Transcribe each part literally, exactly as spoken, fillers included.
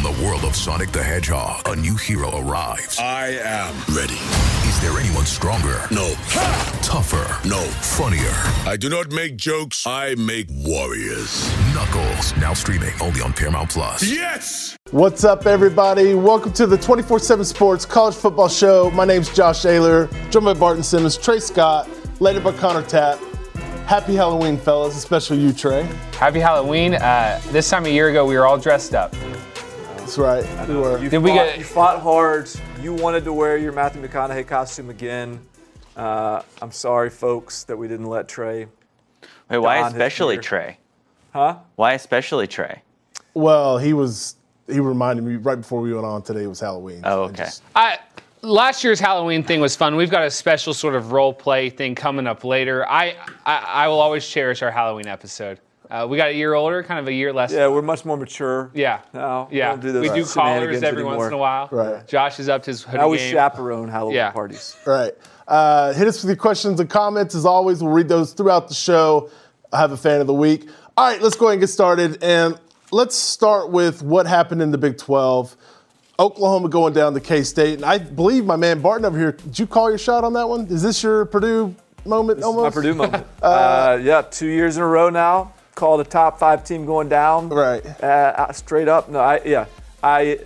From the world of Sonic the Hedgehog, a new hero arrives. I am ready. Is there anyone stronger? No. Ha! Tougher? No. Funnier? I do not make jokes. I make warriors. Knuckles, now streaming only on Paramount Plus. Yes! What's up, everybody? Welcome to the twenty-four seven Sports College Football Show. My name's Josh Ayler, joined by Barton Simmons, Trey Scott, later by Connor Tapp. Happy Halloween, fellas, especially you, Trey. Happy Halloween. Uh, this time a year ago, we were all dressed up. That's right. We were. You, Did fought, we get... you fought hard. You wanted to wear your Matthew McConaughey costume again. Uh, I'm sorry, folks, that we didn't let Trey. Wait, why especially Trey? Huh? Why especially Trey? Well, he was. He reminded me right before we went on today. It was Halloween. Oh, so okay. Just, I, last year's Halloween thing was fun. We've got a special sort of role play thing coming up later. I I, I will always cherish our Halloween episode. Uh, we got a year older, kind of a year less. Yeah, we're much more mature. Yeah. Now. Yeah. We don't do those we do shenanigans collars every anymore. once in a while. Right. Josh is up to his hoodie Now we game. chaperone Halloween Yeah. parties. right. Uh, hit us with your questions and comments. As always, we'll read those throughout the show. I have a fan of the week. All right, let's go ahead and get started. And let's start with what happened in the Big twelve. Oklahoma going down to K-State. And I believe my man Barton over here, did you call your shot on that one? Is this your Purdue moment This almost? is my Purdue moment. uh, yeah, two years in a row now. Called a top five team going down. Right. Uh, straight up. No, I yeah. I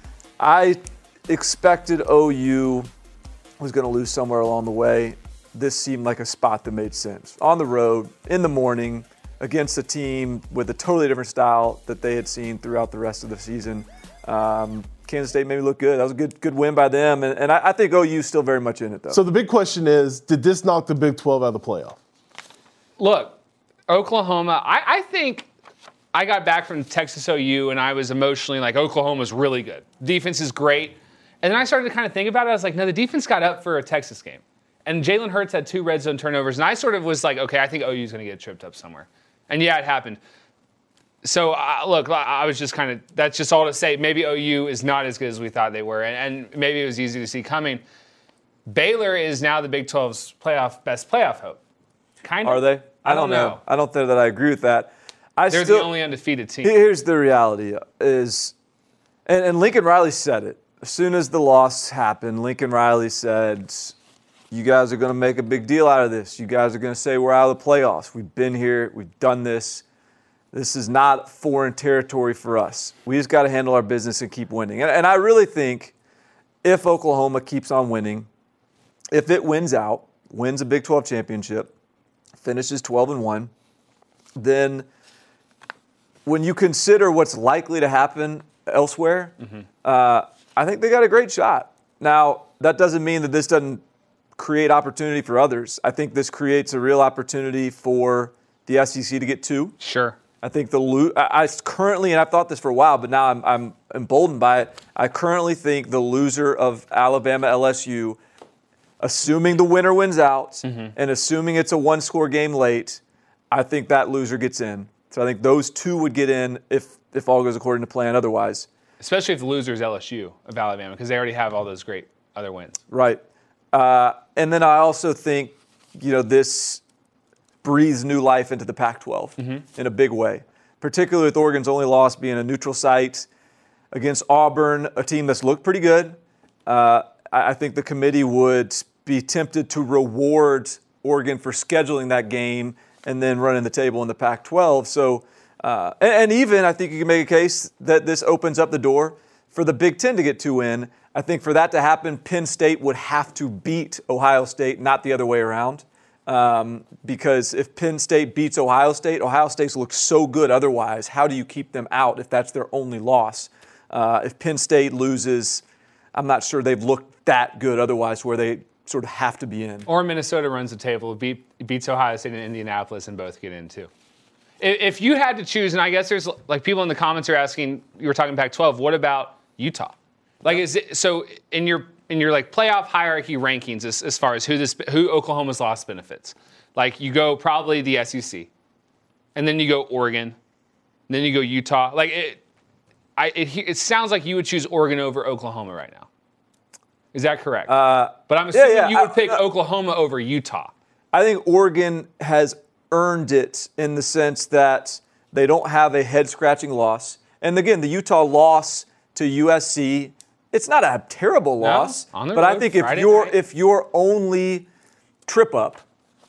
I expected O U was going to lose somewhere along the way. This seemed like a spot that made sense. On the road, in the morning, against a team with a totally different style that they had seen throughout the rest of the season. Um, Kansas State made me look good. That was a good good win by them. And, and I, I think O U is still very much in it, though. So the big question is, did this knock the Big twelve out of the playoff? Look, Oklahoma, I, I think I got back from Texas O U and I was emotionally like, Oklahoma's really good. Defense is great. And then I started to kind of think about it. I was like, no, the defense got up for a Texas game. And Jalen Hurts had two red zone turnovers. And I sort of was like, okay, I think O U's going to get tripped up somewhere. And yeah, it happened. So, uh, look, I was just kind of, that's just all to say. Maybe O U is not as good as we thought they were. And, and maybe it was easy to see coming. Baylor is now the Big twelve's playoff best playoff hope. Kind of. Are they? I don't know. I don't think that I agree with that. I They're still, the only undefeated team. Here's the reality is, and, and Lincoln Riley said it. As soon as the loss happened, Lincoln Riley said, you guys are going to make a big deal out of this. You guys are going to say we're out of the playoffs. We've been here. We've done this. This is not foreign territory for us. We just got to handle our business and keep winning. And, and I really think if Oklahoma keeps on winning, if it wins out, wins a Big twelve championship, finishes twelve and one, then when you consider what's likely to happen elsewhere, mm-hmm. uh, I think they got a great shot. Now, that doesn't mean that this doesn't create opportunity for others. I think this creates a real opportunity for the S E C to get two. Sure. I think the lo- I, I currently, and I've thought this for a while, but now I'm, I'm emboldened by it. I currently think the loser of Alabama L S U, assuming the winner wins out, mm-hmm. and assuming it's a one-score game late, I think that loser gets in. So I think those two would get in if if all goes according to plan. Otherwise, especially if the loser is L S U of Alabama, because they already have all those great other wins. Right. Uh, and then I also think, you know, this breathes new life into the Pac twelve mm-hmm. in a big way, particularly with Oregon's only loss being a neutral site against Auburn, a team that's looked pretty good. Uh, I think the committee would be tempted to reward Oregon for scheduling that game and then running the table in the Pac twelve. So, uh, and, and even I think you can make a case that this opens up the door for the Big Ten to get two in. I think for that to happen, Penn State would have to beat Ohio State, not the other way around. Um, because if Penn State beats Ohio State, Ohio State looks so good otherwise. How do you keep them out if that's their only loss? Uh, if Penn State loses, I'm not sure they've looked that good otherwise where they sort of have to be in. Or Minnesota runs the table, beat, beats Ohio State and Indianapolis, and both get in too. If, if you had to choose, and I guess there's like people in the comments are asking, you were talking Pac twelve, what about Utah? Like, is it, so in your in your like playoff hierarchy rankings as, as far as who this who Oklahoma's loss benefits, like you go probably the S E C, and then you go Oregon, and then you go Utah. Like it, I it, it sounds like you would choose Oregon over Oklahoma right now. Is that correct? Uh, but I'm assuming yeah, yeah, you would I, pick I, Oklahoma over Utah. I think Oregon has earned it in the sense that they don't have a head-scratching loss. And again, the Utah loss to U S C. It's not a terrible loss, on the but I road, think if Friday your night. if your only trip up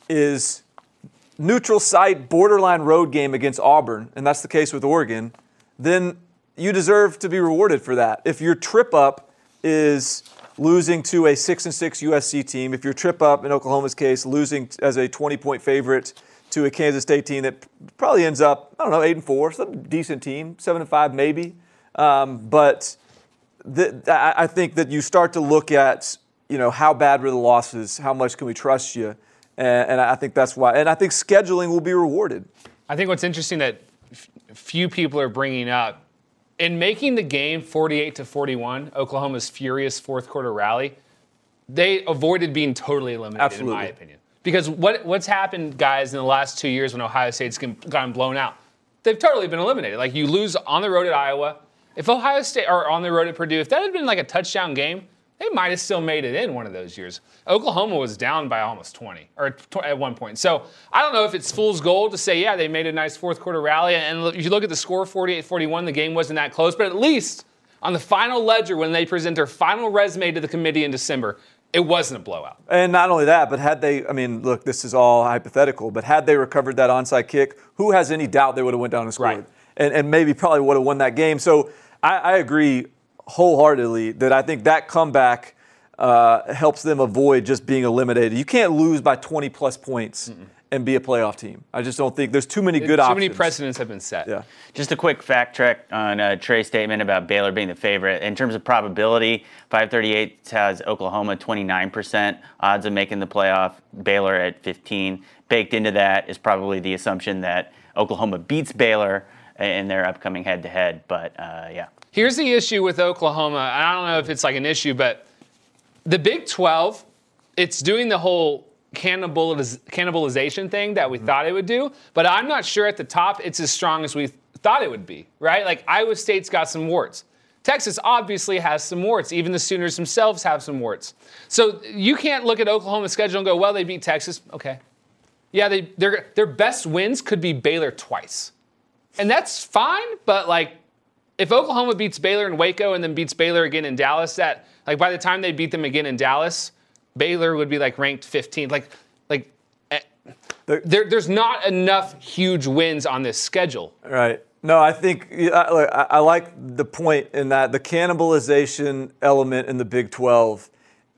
is neutral site, borderline road game against Auburn, and that's the case with Oregon, then you deserve to be rewarded for that. If your trip up is losing to a six and six U S C team, if your trip up, in Oklahoma's case, losing as a twenty-point favorite to a Kansas State team that probably ends up, I don't know, eight and four, some decent team, seven and five maybe, um, but the, I think that you start to look at, you know, how bad were the losses, how much can we trust you, and, and I think that's why, and I think scheduling will be rewarded. I think what's interesting that f- few people are bringing up, in making the game forty-eight to forty-one, Oklahoma's furious fourth quarter rally, they avoided being totally eliminated, Absolutely. in my opinion. Because what what's happened, guys, in the last two years when Ohio State's gotten blown out, they've totally been eliminated. Like, you lose on the road at Iowa. If Ohio State, or on the road at Purdue, if that had been like a touchdown game, they might have still made it in one of those years. Oklahoma was down by almost twenty, or tw- at one point. So I don't know if it's fool's gold to say, yeah, they made a nice fourth quarter rally. And if you look at the score, forty-eight forty-one, the game wasn't that close. But at least on the final ledger, when they present their final resume to the committee in December, it wasn't a blowout. And not only that, but had they, I mean, look, this is all hypothetical, but had they recovered that onside kick, who has any doubt they would have went down and scored? Right. And, and maybe probably would have won that game. So I, I agree wholeheartedly that I think that comeback uh, helps them avoid just being eliminated. You can't lose by twenty plus points Mm-mm. and be a playoff team. I just don't think there's too many good too options. Too many precedents have been set. Yeah. Just a quick fact check on uh, Trey's statement about Baylor being the favorite. In terms of probability, five thirty-eight has Oklahoma twenty-nine percent odds of making the playoff, Baylor at fifteen. Baked into that is probably the assumption that Oklahoma beats Baylor in their upcoming head-to-head. But, uh, yeah. Here's the issue with Oklahoma. I don't know if it's like an issue, but the Big twelve, it's doing the whole cannibaliz- cannibalization thing that we mm-hmm. thought it would do, but I'm not sure at the top it's as strong as we thought it would be, right? Like, Iowa State's got some warts. Texas obviously has some warts. Even the Sooners themselves have some warts. So you can't look at Oklahoma's schedule and go, well, they beat Texas. Okay. Yeah, they their their best wins could be Baylor twice. And that's fine, but, like, if Oklahoma beats Baylor in Waco and then beats Baylor again in Dallas, that, like, by the time they beat them again in Dallas, Baylor would be, like, ranked fifteenth. Like, like eh, there, there's not enough huge wins on this schedule. Right. No, I think I, I like the point in that the cannibalization element in the Big twelve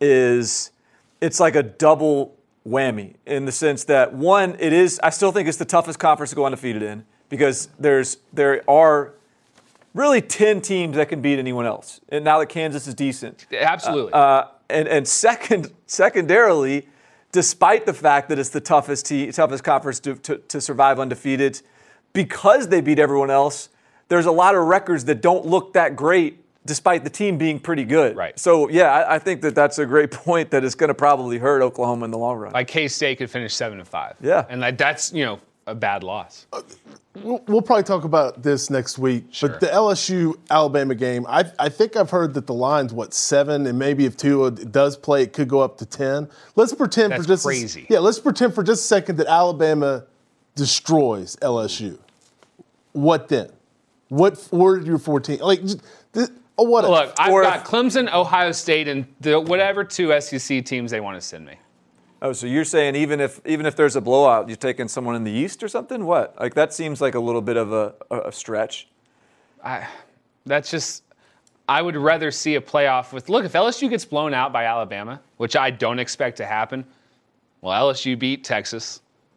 is it's like a double whammy in the sense that, one, it is, I still think it's the toughest conference to go undefeated in because there's there are really ten teams that can beat anyone else. And now that Kansas is decent. Absolutely. Uh, uh, and and second, secondarily, despite the fact that it's the toughest te- toughest conference to, to, to survive undefeated, because they beat everyone else, there's a lot of records that don't look that great despite the team being pretty good. Right. So, yeah, I, I think that that's a great point that is going to probably hurt Oklahoma in the long run. Like, K-State could finish seven and five. Yeah. And like that's, you know, a bad loss. Uh, we'll, we'll probably talk about this next week. Sure. But the L S U-Alabama game, I, I think I've heard that the line's, what, seven, and maybe if Tua does play, it could go up to ten. Let's pretend That's for just crazy. A, yeah, let's pretend for just a second that Alabama destroys L S U. What then? What where are your fourteen? Like, this, oh, what? Look, I've or got if, Clemson, Ohio State, and the, whatever two S E C teams they want to send me. Oh, so you're saying even if even if there's a blowout, you're taking someone in the East or something? What? Like, that seems like a little bit of a, a stretch. I, that's just, I would rather see a playoff with, look, if L S U gets blown out by Alabama, which I don't expect to happen, well, L S U beat Texas,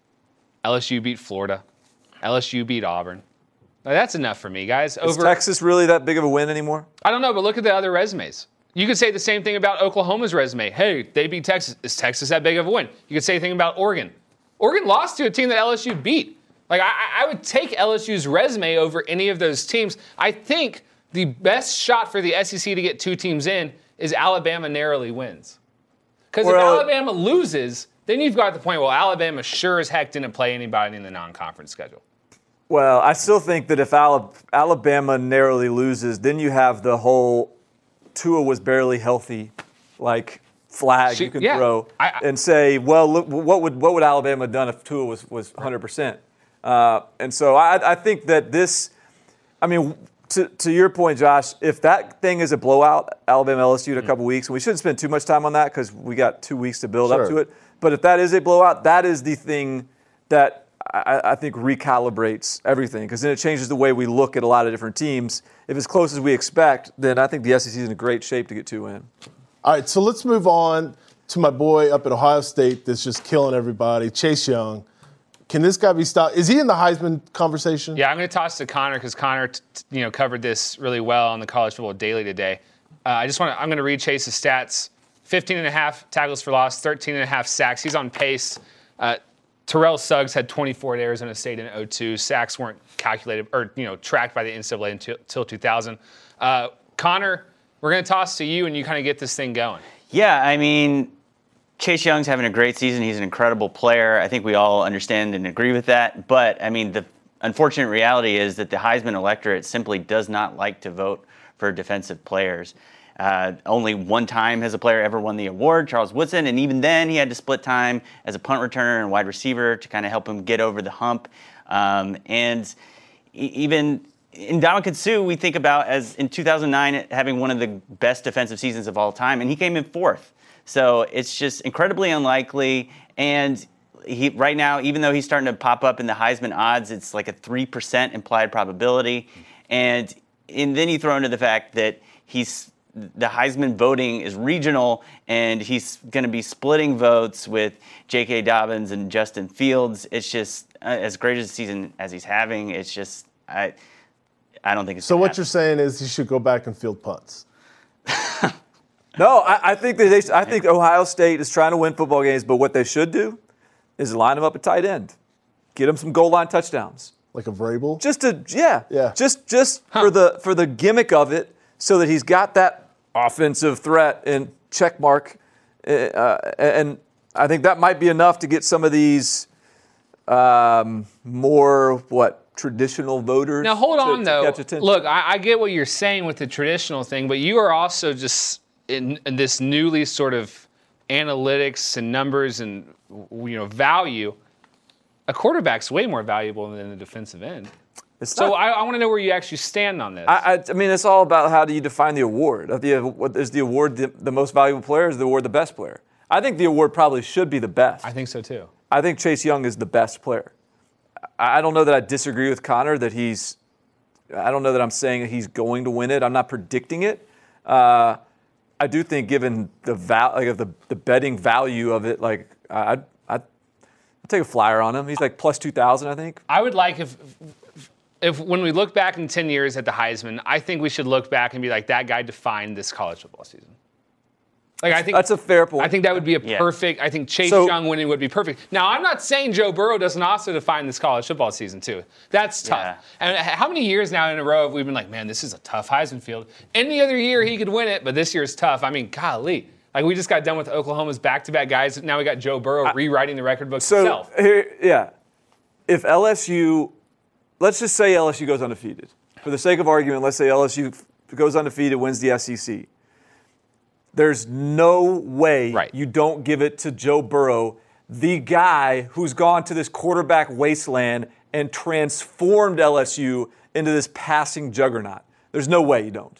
L S U beat Florida, L S U beat Auburn. Like, that's enough for me, guys. Is Over, Texas really that big of a win anymore? I don't know, but look at the other resumes. You could say the same thing about Oklahoma's resume. Hey, they beat Texas. Is Texas that big of a win? You could say the thing about Oregon. Oregon lost to a team that L S U beat. Like, I, I would take L S U's resume over any of those teams. I think the best shot for the S E C to get two teams in is Alabama narrowly wins. Because if Well, Alabama loses, then you've got the point, well, Alabama sure as heck didn't play anybody in the non-conference schedule. Well, I still think that if Alabama narrowly loses, then you have the whole Tua was barely healthy, like, flag She, you can yeah, throw I, I, and say, well, look, what would what would Alabama have done if Tua was was one hundred percent? Uh, and so I, I think that this, I mean, to, to your point, Josh, if that thing is a blowout, Alabama L S U in a couple weeks, and we shouldn't spend too much time on that because we got two weeks to build Sure. up to it. But if that is a blowout, that is the thing that I, I think recalibrates everything, because then it changes the way we look at a lot of different teams. If it's close as we expect, then I think the S E C is in a great shape to get two in. All right, so let's move on to my boy up at Ohio State that's just killing everybody, Chase Young. Can this guy be stopped? Is he in the Heisman conversation? Yeah, I'm going to toss to Connor because Connor, t- t- you know, covered this really well on the College Football Daily today. Uh, I just want to. I'm going to read Chase's stats: fifteen and a half tackles for loss, thirteen and a half sacks. He's on pace. Uh, Terrell Suggs had twenty-four at Arizona State in oh two. Sacks weren't calculated or you know tracked by the N C double A until, until two thousand. Uh, Connor, we're going to toss to you, and you kind of get this thing going. Yeah, I mean, Chase Young's having a great season. He's an incredible player. I think we all understand and agree with that. But, I mean, the unfortunate reality is that the Heisman electorate simply does not like to vote for defensive players. Uh, only one time has a player ever won the award, Charles Woodson, and even then he had to split time as a punt returner and wide receiver to kind of help him get over the hump. Um, and e- even Ndamukong Suh, we think about as in two thousand nine having one of the best defensive seasons of all time, and he came in fourth. So it's just incredibly unlikely. And he right now, even though he's starting to pop up in the Heisman odds, it's like a three percent implied probability. And, and then you throw into the fact that he's the Heisman voting is regional, and he's going to be splitting votes with J K. Dobbins and Justin Fields. It's just, uh, as great as a season as he's having, it's just, I I don't think it's So what happen. you're saying is he should go back and field punts. No, I, I think that they, I think Ohio State is trying to win football games, but what they should do is line them up at tight end, get them some goal line touchdowns. Like a Vrabel? Just to yeah, Yeah. just just for the for the gimmick of it, so that he's got that offensive threat and check mark, uh, and I think that might be enough to get some of these um, more what traditional voters. Now hold to, on to though. catch attention. Look, I, I get what you're saying with the traditional thing, but you are also just in, in this newly sort of analytics and numbers and you know value. A quarterback's way more valuable than a defensive end. It's So not- I, I want to know where you actually stand on this. I, I, I mean, it's all about how do you define the award. Of the, what, is the award the, the most valuable player? Is the award the best player? I think the award probably should be the best. I think so too. I think Chase Young is the best player. I, I don't know that I disagree with Connor that he's. I don't know that I'm saying that he's going to win it. I'm not predicting it. Uh, I do think, given the val, like the the betting value of it, like I I I'd take a flyer on him. He's like plus two thousand, I think. I would like if, if when we look back in ten years at the Heisman, I think we should look back and be like, that guy defined this college football season. Like I think That's a fair point. I think that would be a Yeah. perfect. I think Chase So- Young winning would be perfect. Now, I'm not saying Joe Burrow doesn't also define this college football season too. That's tough. Yeah. And how many years now in a row have we been like, man, this is a tough Heisman field? Any other year he could win it, but this year's tough. I mean, golly. Like we just got done with Oklahoma's back-to-back guys. Now we got Joe Burrow rewriting the record book So himself. here, yeah, if L S U, let's just say L S U goes undefeated. For the sake of argument, let's say L S U goes undefeated, wins the S E C. There's no way Right. you don't give it to Joe Burrow, the guy who's gone to this quarterback wasteland and transformed L S U into this passing juggernaut. There's no way you don't.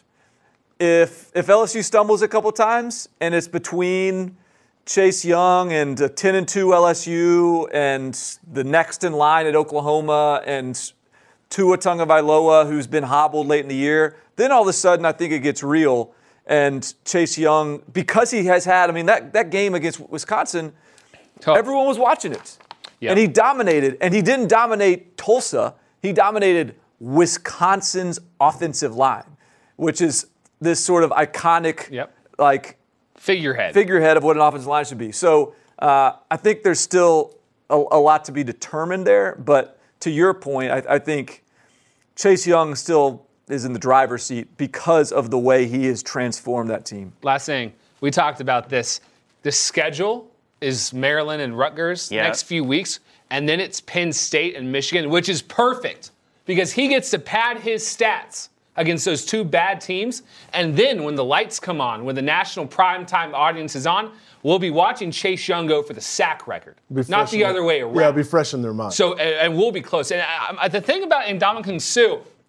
If if L S U stumbles a couple times and it's between Chase Young and a ten and two L S U and the next in line at Oklahoma and Tua Tagovailoa, who's been hobbled late in the year, then all of a sudden I think it gets real. And Chase Young, because he has had, I mean, that, that game against Wisconsin, Tough. everyone was watching it. Yeah. And he dominated. And he didn't dominate Tulsa. He dominated Wisconsin's offensive line, which is this sort of iconic, Yep. like, Figurehead. figurehead of what an offensive line should be. So uh, I think there's still a, a lot to be determined there. But to your point, I, I think Chase Young still is in the driver's seat because of the way he has transformed that team. Last thing, we talked about this. The schedule is Maryland and Rutgers Yeah. next few weeks, and then it's Penn State and Michigan, which is perfect because he gets to pad his stats against those two bad teams. And then when the lights come on, when the national primetime audience is on, we'll be watching Chase Young go for the sack record, Be not fresh the in other their- way around. Yeah, it'll be fresh in their mind. So, and, and we'll be close. And I, I, the thing about Ndamukong Suh,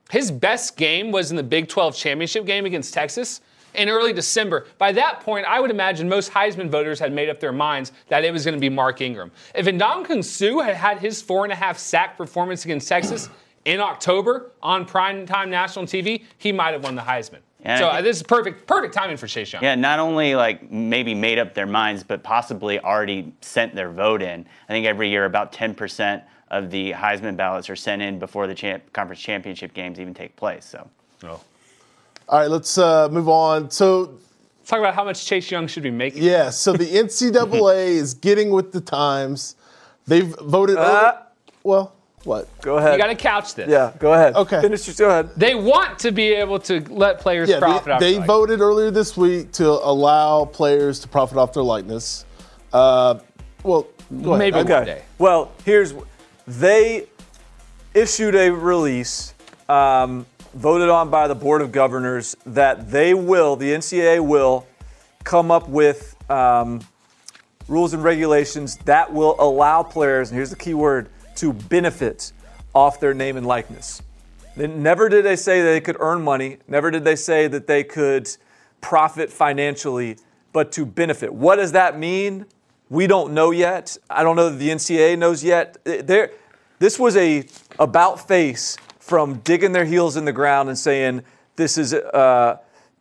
His best game was in the Big twelve championship game against Texas in early December. By that point, I would imagine most Heisman voters had made up their minds that it was going to be Mark Ingram. If Ndamukong Suh had had his four and a half sack performance against Texas in October on primetime national T V, he might have won the Heisman. Yeah, so think, uh, this is perfect, perfect timing for Chase Young. Yeah, not only like maybe made up their minds, but possibly already sent their vote in. I think every year about ten percent of the Heisman ballots are sent in before the champ- conference championship games even take place. So. Oh. All right, let's uh, move on. So, let's talk about how much Chase Young should be making. Yeah, so the N C double A is getting with the times. They've voted. Uh, over, well, what? Go ahead. You got to couch this. Yeah, go ahead. Okay. Finish your, go ahead. They want to be able to let players Yeah, profit they, off they their voted earlier this week to allow players to profit off their likeness. Uh, well, go ahead. Maybe I- one Okay. day. Well, here's they issued a release um, voted on by the Board of Governors that they will, the N C double A will, come up with um, rules and regulations that will allow players, and here's the key word, to benefit off their name and likeness. They, never did they say they could earn money. Never did they say that they could profit financially, but to benefit. What does that mean? We don't know yet. I don't know that the N C double A knows yet. There, this was a about face from digging their heels in the ground and saying this is uh,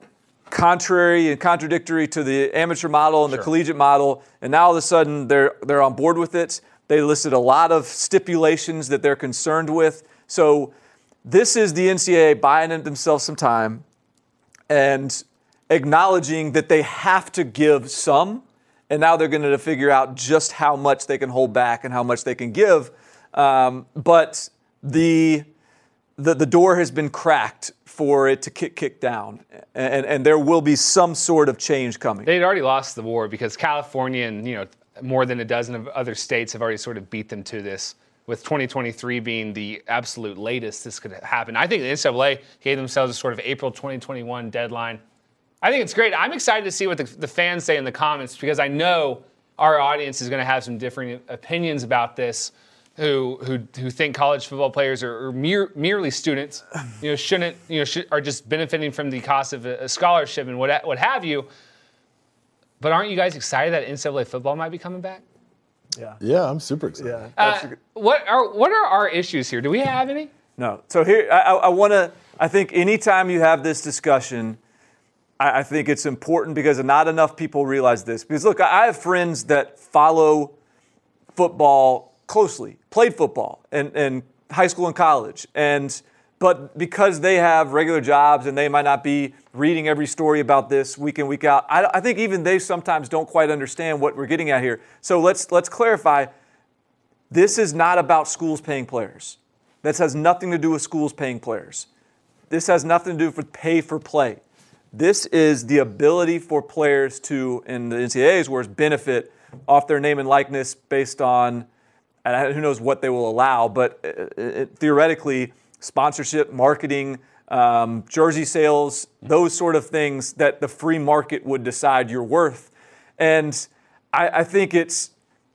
contrary and contradictory to the amateur model and Sure. the collegiate model, and now all of a sudden they're they're on board with it. They listed a lot of stipulations that they're concerned with. So this is the N C double A buying into themselves some time and acknowledging that they have to give some, and now they're going to figure out just how much they can hold back and how much they can give. Um, but the, the the door has been cracked for it to kick kick down, and, and there will be some sort of change coming. They'd already lost the war because California and, you know, more than a dozen of other states have already sort of beat them to this, with twenty twenty-three being the absolute latest this could happen. I think the N C double A gave themselves a sort of April twenty twenty-one deadline. I think it's great. I'm excited to see what the, the fans say in the comments because I know our audience is going to have some different opinions about this, who who who think college football players are, are mere, merely students, you know, shouldn't, you know, should, are just benefiting from the cost of a, a scholarship and what what have you. But aren't you guys excited that N C double A football might be coming back? Yeah. Yeah, I'm super excited. Yeah. That's Uh, a good- what are what are our issues here? Do we have any? No. So here, I, I want to, I think anytime you have this discussion, I, I think it's important because not enough people realize this. Because look, I have friends that follow football closely, played football in, in high school and college. And but because they have regular jobs and they might not be reading every story about this week in, week out, I, I think even they sometimes don't quite understand what we're getting at here. So let's let's clarify. This is not about schools paying players. This has nothing to do with schools paying players. This has nothing to do with pay for play. This is the ability for players to, in the N C double A's words, benefit off their name and likeness based on, and who knows what they will allow, but it, it, theoretically, sponsorship, marketing, um, jersey sales, those sort of things that the free market would decide you're worth. And I, I think it's,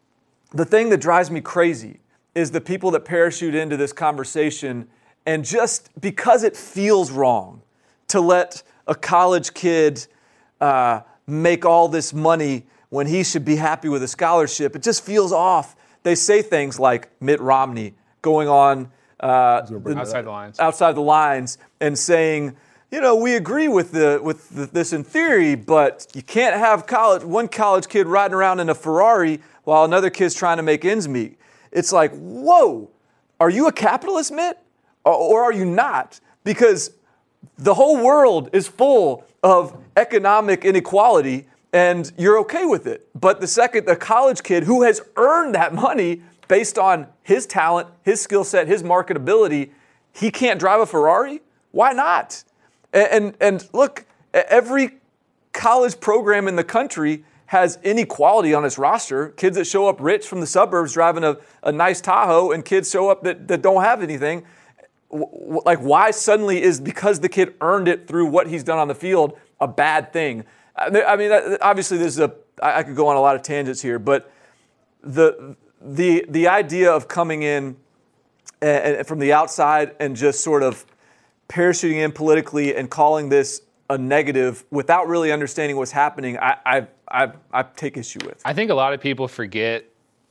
the thing that drives me crazy is the people that parachute into this conversation and just because it feels wrong to let a college kid uh, make all this money when he should be happy with a scholarship, it just feels off. They say things like Mitt Romney going on uh, the, Outside the lines. outside the lines and saying, you know, we agree with the with the, this in theory, but you can't have college one college kid riding around in a Ferrari while another kid's trying to make ends meet. It's like, whoa, are you a capitalist, Mitt? Or, or are you not? Because the whole world is full of economic inequality and you're okay with it. But the second the college kid who has earned that money based on his talent, his skill set, his marketability, he can't drive a Ferrari? Why not? And, and, and look, every college program in the country has inequality on its roster. Kids that show up rich from the suburbs driving a, a nice Tahoe and kids show up that, that don't have anything. W- like why suddenly is because the kid earned it through what he's done on the field a bad thing? I mean, obviously this is a, I could go on a lot of tangents here, but the the the idea of coming in and, and from the outside and just sort of parachuting in politically and calling this a negative without really understanding what's happening, I, I, I, I take issue with. I think a lot of people forget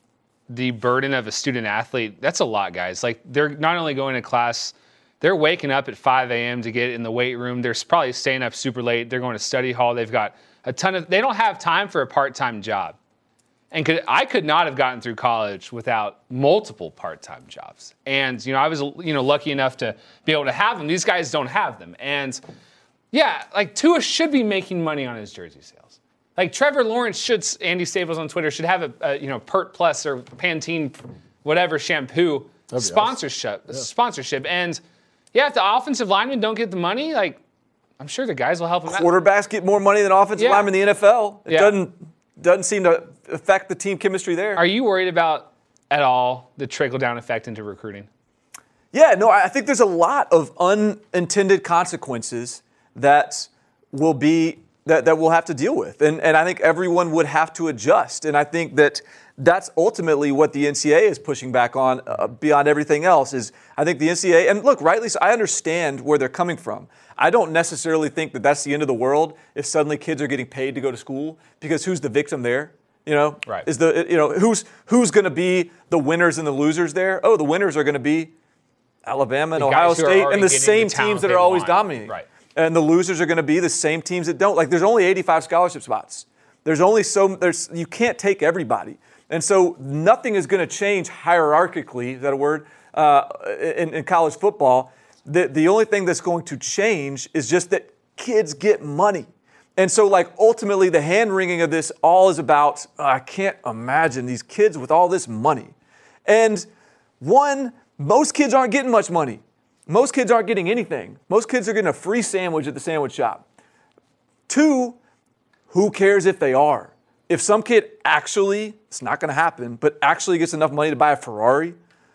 the burden of a student athlete. That's a lot, guys. Like, they're not only going to class, they're waking up at five a.m. to get in the weight room. They're probably staying up super late. They're going to study hall. They've got a ton of, they don't have time for a part-time job. And could, I could not have gotten through college without multiple part-time jobs. And, you know, I was, you know, lucky enough to be able to have them. These guys don't have them. And yeah, like Tua should be making money on his jersey sales. Like Trevor Lawrence should, Andy Staples on Twitter, should have a, a you know, Pert Plus or Pantene, whatever shampoo sponsorship, awesome. yeah. sponsorship. And yeah, if the offensive linemen don't get the money, like I'm sure the guys will help them out. Quarterbacks get more money than offensive yeah. linemen in the N F L. It yeah. doesn't doesn't seem to affect the team chemistry there. Are you worried about at all the trickle-down effect into recruiting? Yeah, no, I think there's a lot of unintended consequences that will be that, that we'll have to deal with. And and I think everyone would have to adjust. And I think that that's ultimately what the N C double A is pushing back on uh, beyond everything else is I think the N C double A, and look, rightly so, I understand where they're coming from. I don't necessarily think that that's the end of the world if suddenly kids are getting paid to go to school, because who's the victim there? You know, right. is the you know who's who's going to be the winners and the losers there? Oh, the winners are going to be Alabama and the Ohio State and the same the teams that are always want. dominating. Right. And the losers are going to be the same teams that don't. Like, there's only eighty-five scholarship spots. There's only so there's you can't take everybody, and so nothing is going to change hierarchically. Is that a word? Uh, in, in college football, the the only thing that's going to change is just that kids get money. And so, like, ultimately, the hand-wringing of this all is about, uh, I can't imagine these kids with all this money. And one, most kids aren't getting much money. Most kids aren't getting anything. Most kids are getting a free sandwich at the sandwich shop. Two, who cares if they are? If some kid actually, it's not going to happen, but actually gets enough money to buy a Ferrari,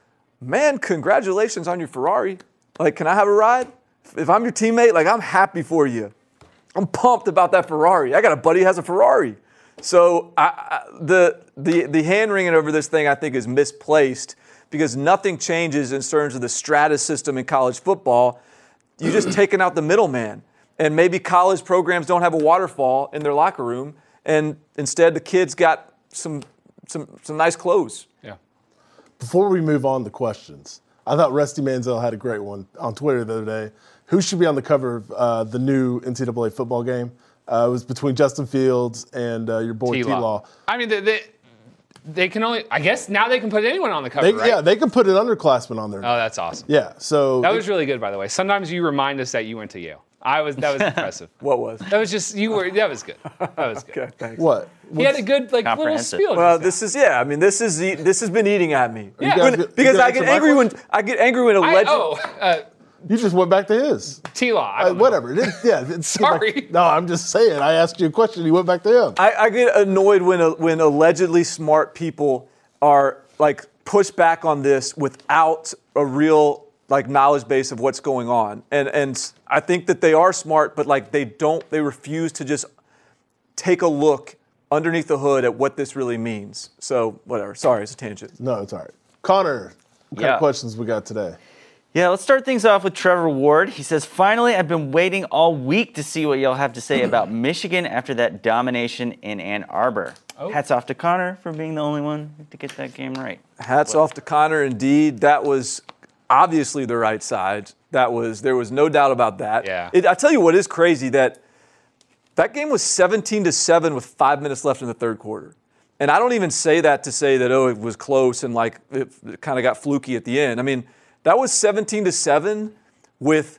man, congratulations on your Ferrari. Like, can I have a ride? If I'm your teammate, like, I'm happy for you. I'm pumped about that Ferrari. I got a buddy who has a Ferrari. So I, I, the the the hand-wringing over this thing, I think, is misplaced because nothing changes in terms of the strata system in college football. You're just taking out the middleman. And maybe college programs don't have a waterfall in their locker room, and instead the kids got some some some nice clothes. Yeah. Before we move on to questions, I thought Rusty Manziel had a great one on Twitter the other day. Who should be on the cover of uh, the new N C double A football game? Uh, it was between Justin Fields and uh, your boy T-Law. T-Law. I mean, they, they, they can only, I guess now they can put anyone on the cover, They, right? Yeah, they can put an underclassman on there. Oh, that's awesome. Yeah, so. That was really good, by the way. Sometimes you remind us that you went to Yale. I was, that was impressive. What was? That was just, you were, that was good. That was good. Okay, thanks. What? He had a good, like, little Comprehensive. spiel. Well, just this is yeah. I mean, this is the, this has been eating at me. Yeah. When- You guys- because you I guys get answer my angry when question? I get angry when a I, legend. oh, uh, You just went back to his. T-Law. I Uh, don't know. whatever. It is, yeah. It's Sorry. like- no, I'm just saying. I asked you a question. You went back to him. I, I get annoyed when a, when allegedly smart people are like pushed back on this without a real like knowledge base of what's going on. And and I think that they are smart, but like they don't. They refuse to just take a look underneath the hood at what this really means. So whatever. Sorry, it's a tangent. No, it's all right. Connor, what kind Yeah. of questions we got today? Yeah, let's start things off with Trevor Ward. He says, finally, I've been waiting all week to see what y'all have to say about Michigan after that domination in Ann Arbor. Oh. Hats off to Connor for being the only one to get that game right. Hats off to Connor. Indeed, that was obviously the right side. That was there was no doubt about that. Yeah. It, I tell you what is crazy that that game was seventeen to seven with five minutes left in the third quarter. And I don't even say that to say that oh it was close and like it, it kind of got fluky at the end. I mean, that was seventeen to seven with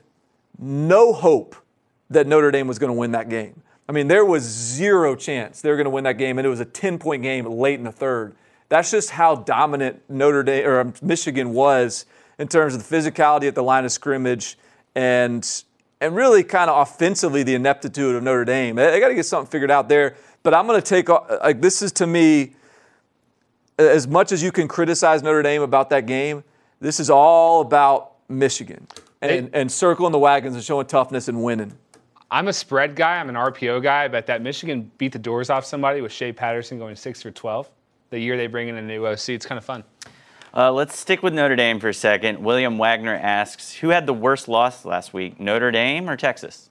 no hope that Notre Dame was going to win that game. I mean, there was zero chance they were going to win that game, and it was a ten-point game late in the third. That's just how dominant Notre Dame or Michigan was in terms of the physicality at the line of scrimmage and and really kind of offensively the ineptitude of Notre Dame. They, they got to get something figured out there. But I'm going to take like this is to me as much as you can criticize Notre Dame about that game. This is all about Michigan and, and circling the wagons and showing toughness and winning. I'm a spread guy. I'm an R P O guy. But that Michigan beat the doors off somebody with Shea Patterson going six for twelve the year they bring in a new O C. It's kind of fun. Uh, let's stick with Notre Dame for a second. William Wagner asks, who had the worst loss last week, Notre Dame or Texas?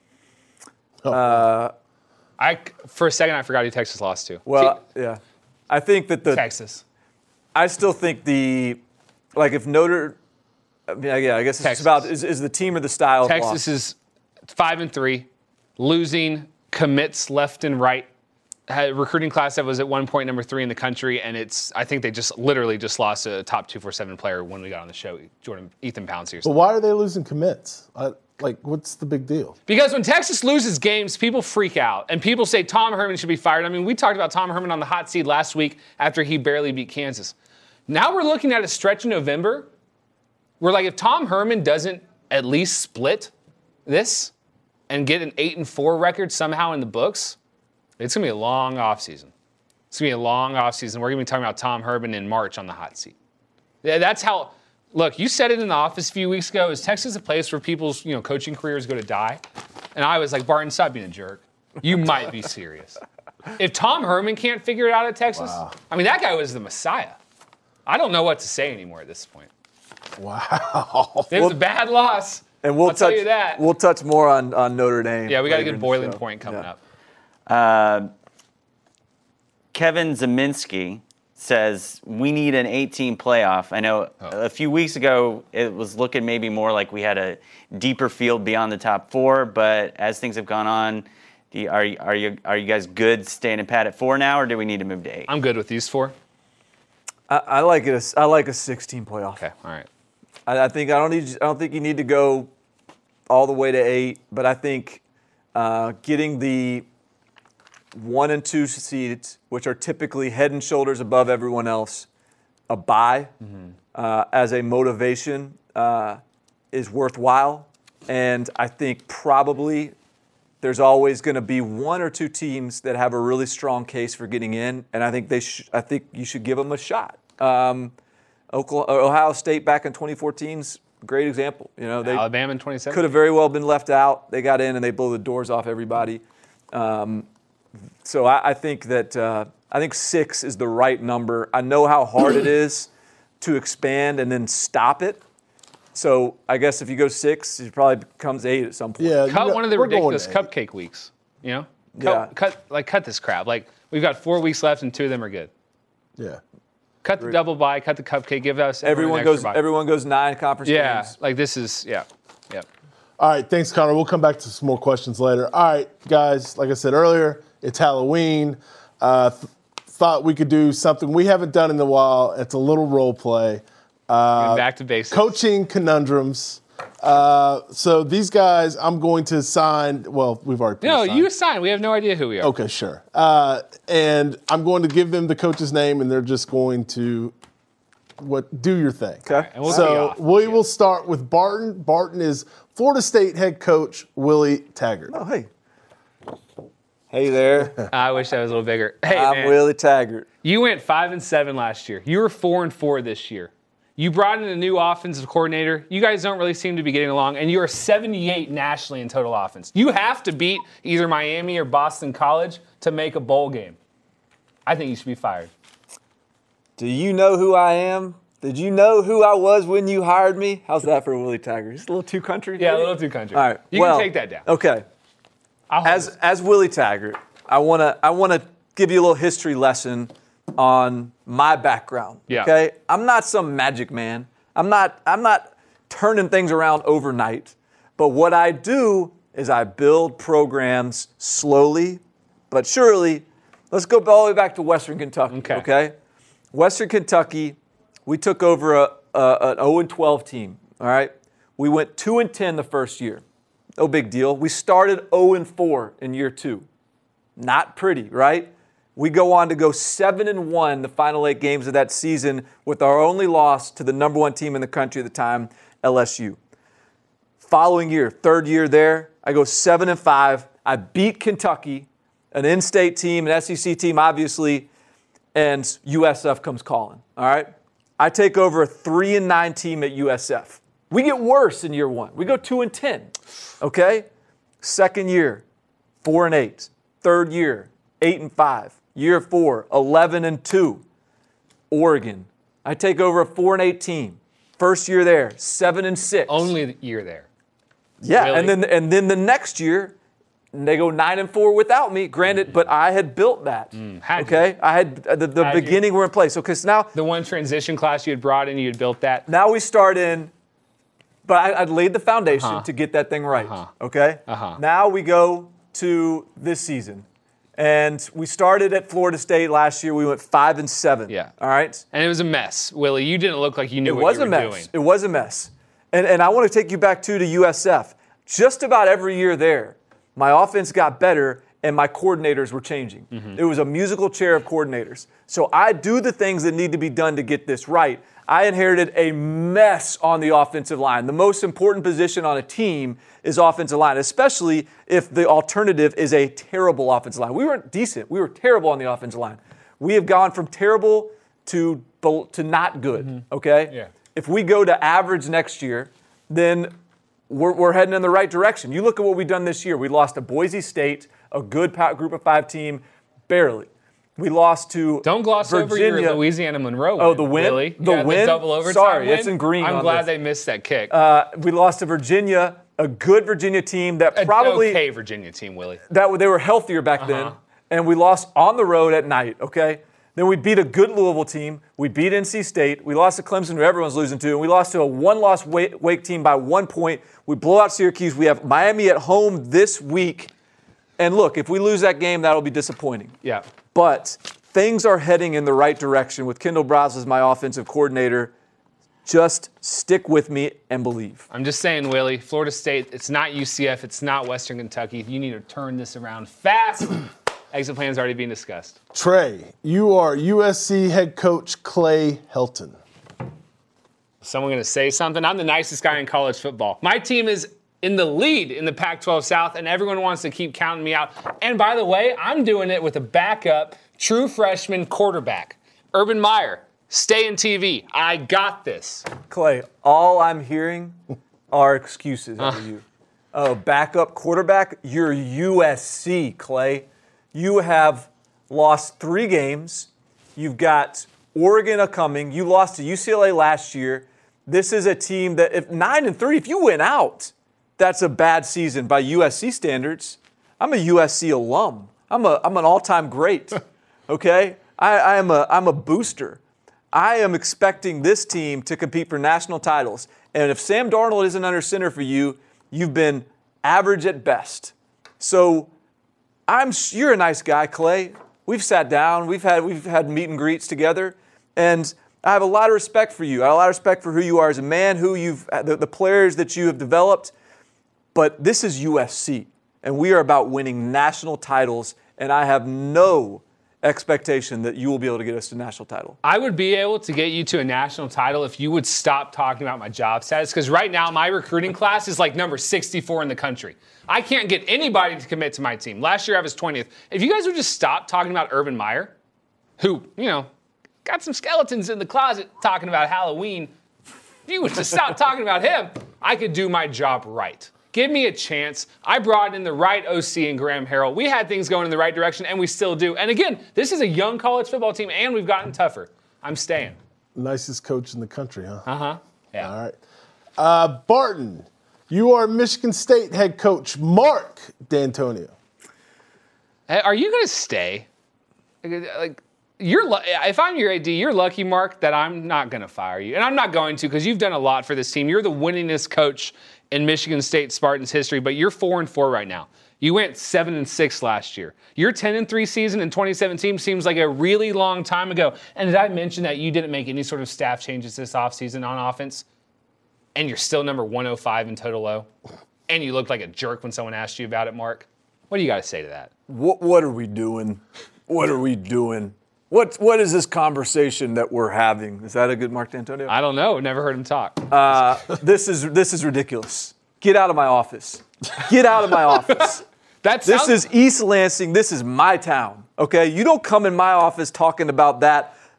Uh, I for a second I forgot who Texas lost to. well, yeah. I think that the Texas. I still think the like if Notre I mean, yeah, I guess it's Texas. about is, is the team or the style of Texas loss. is five and three, losing commits left and right. Had recruiting class that was at one point number three in the country, and it's I think they just literally just lost a top two four seven player when we got on the show, Jordan Ethan Pounds here. But why are they losing commits? I, like, what's the big deal? Because when Texas loses games, people freak out, and people say Tom Herman should be fired. I mean, we talked about Tom Herman on the hot seat last week after he barely beat Kansas. Now we're looking at a stretch in November where, like, if Tom Herman doesn't at least split this and get an eight and four record somehow in the books, it's going to be a long offseason. It's going to be a long offseason. We're going to be talking about Tom Herman in March on the hot seat. Yeah, that's how, look, you said it in the office a few weeks ago. Is Texas a place where people's, you know, coaching careers go to die? And I was like, Barton, stop being a jerk. You might be serious. If Tom Herman can't figure it out at Texas, wow. I mean, that guy was the Messiah. I don't know what to say anymore at this point. Wow. It was a bad loss. And we'll I'll touch tell you that. we'll touch more on, on Notre Dame. Yeah, we got a later good in the boiling show. point coming Yeah. up. Uh, Kevin Zeminski says, we need an eight-team playoff. I know Oh. a few weeks ago it was looking maybe more like we had a deeper field beyond the top four, but as things have gone on, do you, are, you, are, you, are you guys good staying in pat at four now, or do we need to move to eight? I'm good with these four. I, I like it. A, I like a six-team playoff. Okay, all right. I, I think I don't need. I don't think you need to go all the way to eight, but I think uh, getting the one and two seeds, which are typically head and shoulders above everyone else, a bye mm-hmm. uh, as a motivation uh, is worthwhile. And I think probably there's always going to be one or two teams that have a really strong case for getting in, and I think they. Sh- I think you should give them a shot. Um, Oklahoma, Ohio State back in twenty fourteen's a great example. You know, they Alabama in twenty seventeen. could have very well been left out. They got in and they blew the doors off everybody. Um, so I, I think that uh, I think six is the right number. I know how hard it is to expand and then stop it. So I guess if you go six, it probably becomes eight at some point. Yeah, Cut you know, one of the we're going ridiculous to eight. cupcake weeks. You know, cut, Yeah. cut like cut this crap. Like we've got four weeks left and two of them are good. Yeah. Cut the double bye, cut the cupcake, give us Everyone an goes. extra bye. Everyone goes nine conference Yeah, games. like this is yeah, yeah. All right, thanks, Connor. We'll come back to some more questions later. All right, guys, like I said earlier, it's Halloween. Uh, th- thought we could do something we haven't done in a while. It's a little role play. Uh, back to basics. Coaching conundrums. Uh, so these guys, I'm going to assign. Well, we've already put No, assigned. you assign. We have no idea who we are. Okay, sure. Uh, and I'm going to give them the coach's name, and they're just going to what do your thing. Okay. And we'll tee So off. we will start with Barton. Barton is Florida State head coach Willie Taggart. Oh, hey. Hey there. I wish I was a little bigger. Hey, I'm man, Willie Taggart. you went five and seven last year. You were four and four this year. You brought in a new offensive coordinator. You guys don't really seem to be getting along, and you are seventy-eight nationally in total offense. You have to beat either Miami or Boston College to make a bowl game. I think you should be fired. Do you know who I am? Did you know who I was when you hired me? How's that for Willie Taggart? He's a little too country. Yeah, a maybe? little too country. All right. You well, can take that down. Okay. I'll hold As it. as Willie Taggart, I wanna I wanna give you a little history lesson on my background. Yeah. Okay. I'm not some magic man. I'm not I'm not turning things around overnight. But what I do is I build programs slowly but surely. Let's go all the way back to Western Kentucky. Okay. Okay. Western Kentucky, we took over a, a an oh and twelve team. All right. We went two and ten the first year. No big deal. We started oh and four in year two. Not pretty, right? We go on to go seven and one the final eight games of that season with our only loss to the number one team in the country at the time, L S U. Following year, third year there, I go seven and five. I beat Kentucky, an in-state team, an S E C team, obviously, and U S F comes calling. All right? I take over a three and nine team at U S F. We get worse in year one. We go two and ten. Okay? Second year, four and eight. Third year, eight and five. Year four, eleven and two. Oregon, I take over a four and eight team. First year there, seven and six. Only the year there. Yeah, Really? and then and then the next year, they go nine and four without me. Granted, but I had built that. Mm, had okay, you? I had the, the Had you? beginning were in place. So because now The one transition class you had brought in, you had built that. now we start in, but I, I'd laid the foundation Uh-huh. to get that thing right. Uh-huh. Okay. Uh-huh. Now we go to this season, and we started at Florida State last year. We went five and seven. Yeah. All right. And it was a mess. Willie, you didn't look like you knew It what was you a were mess. doing. It was a mess. And, and I want to take you back too to U S F. Just about every year there, my offense got better and my coordinators were changing. Mm-hmm. It was a musical chair of coordinators. So I do the things that need to be done to get this right. I inherited a mess on the offensive line. The most important position on a team is offensive line, especially if the alternative is a terrible offensive line. We weren't decent. We were terrible on the offensive line. We have gone from terrible to, to not good, Mm-hmm. okay? Yeah. If we go to average next year, then we're, we're heading in the right direction. You look at what we've done this year. We lost to Boise State, a good pa- group of five team, barely. We lost to Don't gloss Virginia. over your Louisiana Monroe win. Oh, the win? Willie. The yeah, win? The double overtime Sorry, win. it's in green I'm on glad this. they missed that kick. Uh, we lost to Virginia, a good Virginia team that A probably okay Virginia team, Willie. that they were healthier back then, Uh-huh. and we lost on the road at night. Okay. Then we beat a good Louisville team. We beat N C State. We lost to Clemson, who everyone's losing to. And we lost to a one-loss Wake, Wake team by one point. We blow out Syracuse. We have Miami at home this week. And look, if we lose that game, that'll be disappointing. Yeah. But things are heading in the right direction with Kendall Browse as my offensive coordinator. Just stick with me and believe. I'm just saying, Willie, Florida State, it's not U C F, it's not Western Kentucky. You need to turn this around fast. Exit plan's already being discussed. Trey, you are U S C head coach Clay Helton. Someone going to say something? I'm the nicest guy in college football. My team is in the lead in the Pac twelve South, and everyone wants to keep counting me out. And by the way, I'm doing it with a backup, true freshman quarterback, Urban Meyer. Stay in T V. I got this. Clay, all I'm hearing are excuses out of you. Oh, backup quarterback? You're U S C, Clay. You have lost three games. You've got Oregon a coming. You lost to U C L A last year. This is a team that, if nine and three, if you win out, that's a bad season by U S C standards. I'm a U S C alum. I'm a I'm an all-time great. Okay? I, I am a I'm a booster. I am expecting this team to compete for national titles. And if Sam Darnold isn't under center for you, you've been average at best. So I'm you're a nice guy, Clay. We've sat down, we've had we've had meet and greets together, and I have a lot of respect for you. I have a lot of respect for who you are as a man, who you've the, the players that you have developed. But this is U S C, and we are about winning national titles, and I have no expectation that you will be able to get us to national title. I would be able to get you to a national title if you would stop talking about my job status, because right now my recruiting class is like number sixty-four in the country. I can't get anybody to commit to my team. Last year I was twentieth. If you guys would just stop talking about Urban Meyer, who, you know, got some skeletons in the closet talking about Halloween, if you would just stop talking about him, I could do my job right. Give me a chance. I brought in the right O C in Graham Harrell. We had things going in the right direction, and we still do. And again, this is a young college football team, and we've gotten tougher. I'm staying. Nicest coach in the country, huh? Uh-huh. Yeah. All right. Uh, Barton, you are Michigan State head coach Mark D'Antonio. Hey, are you going to stay? Like, like, you're lu- if I'm your A D, you're lucky, Mark, that I'm not going to fire you. And I'm not going to, because you've done a lot for this team. You're the winningest coach in Michigan State Spartans history, but you're four and four right now. You went seven and six last year. Your ten and three season in twenty seventeen seems like a really long time ago. And did I mention that you didn't make any sort of staff changes this offseason on offense? And you're still number one oh five in total low? And you looked like a jerk when someone asked you about it, Mark? What do you got to say to that? What what are we doing? What are we doing? What what is this conversation that we're having? Is that a good Mark D'Antonio? I don't know. Never heard him talk. Uh, this is this is ridiculous. Get out of my office. Get out of my office. That This sounds- is East Lansing. This is my town. Okay, you don't come in my office talking about that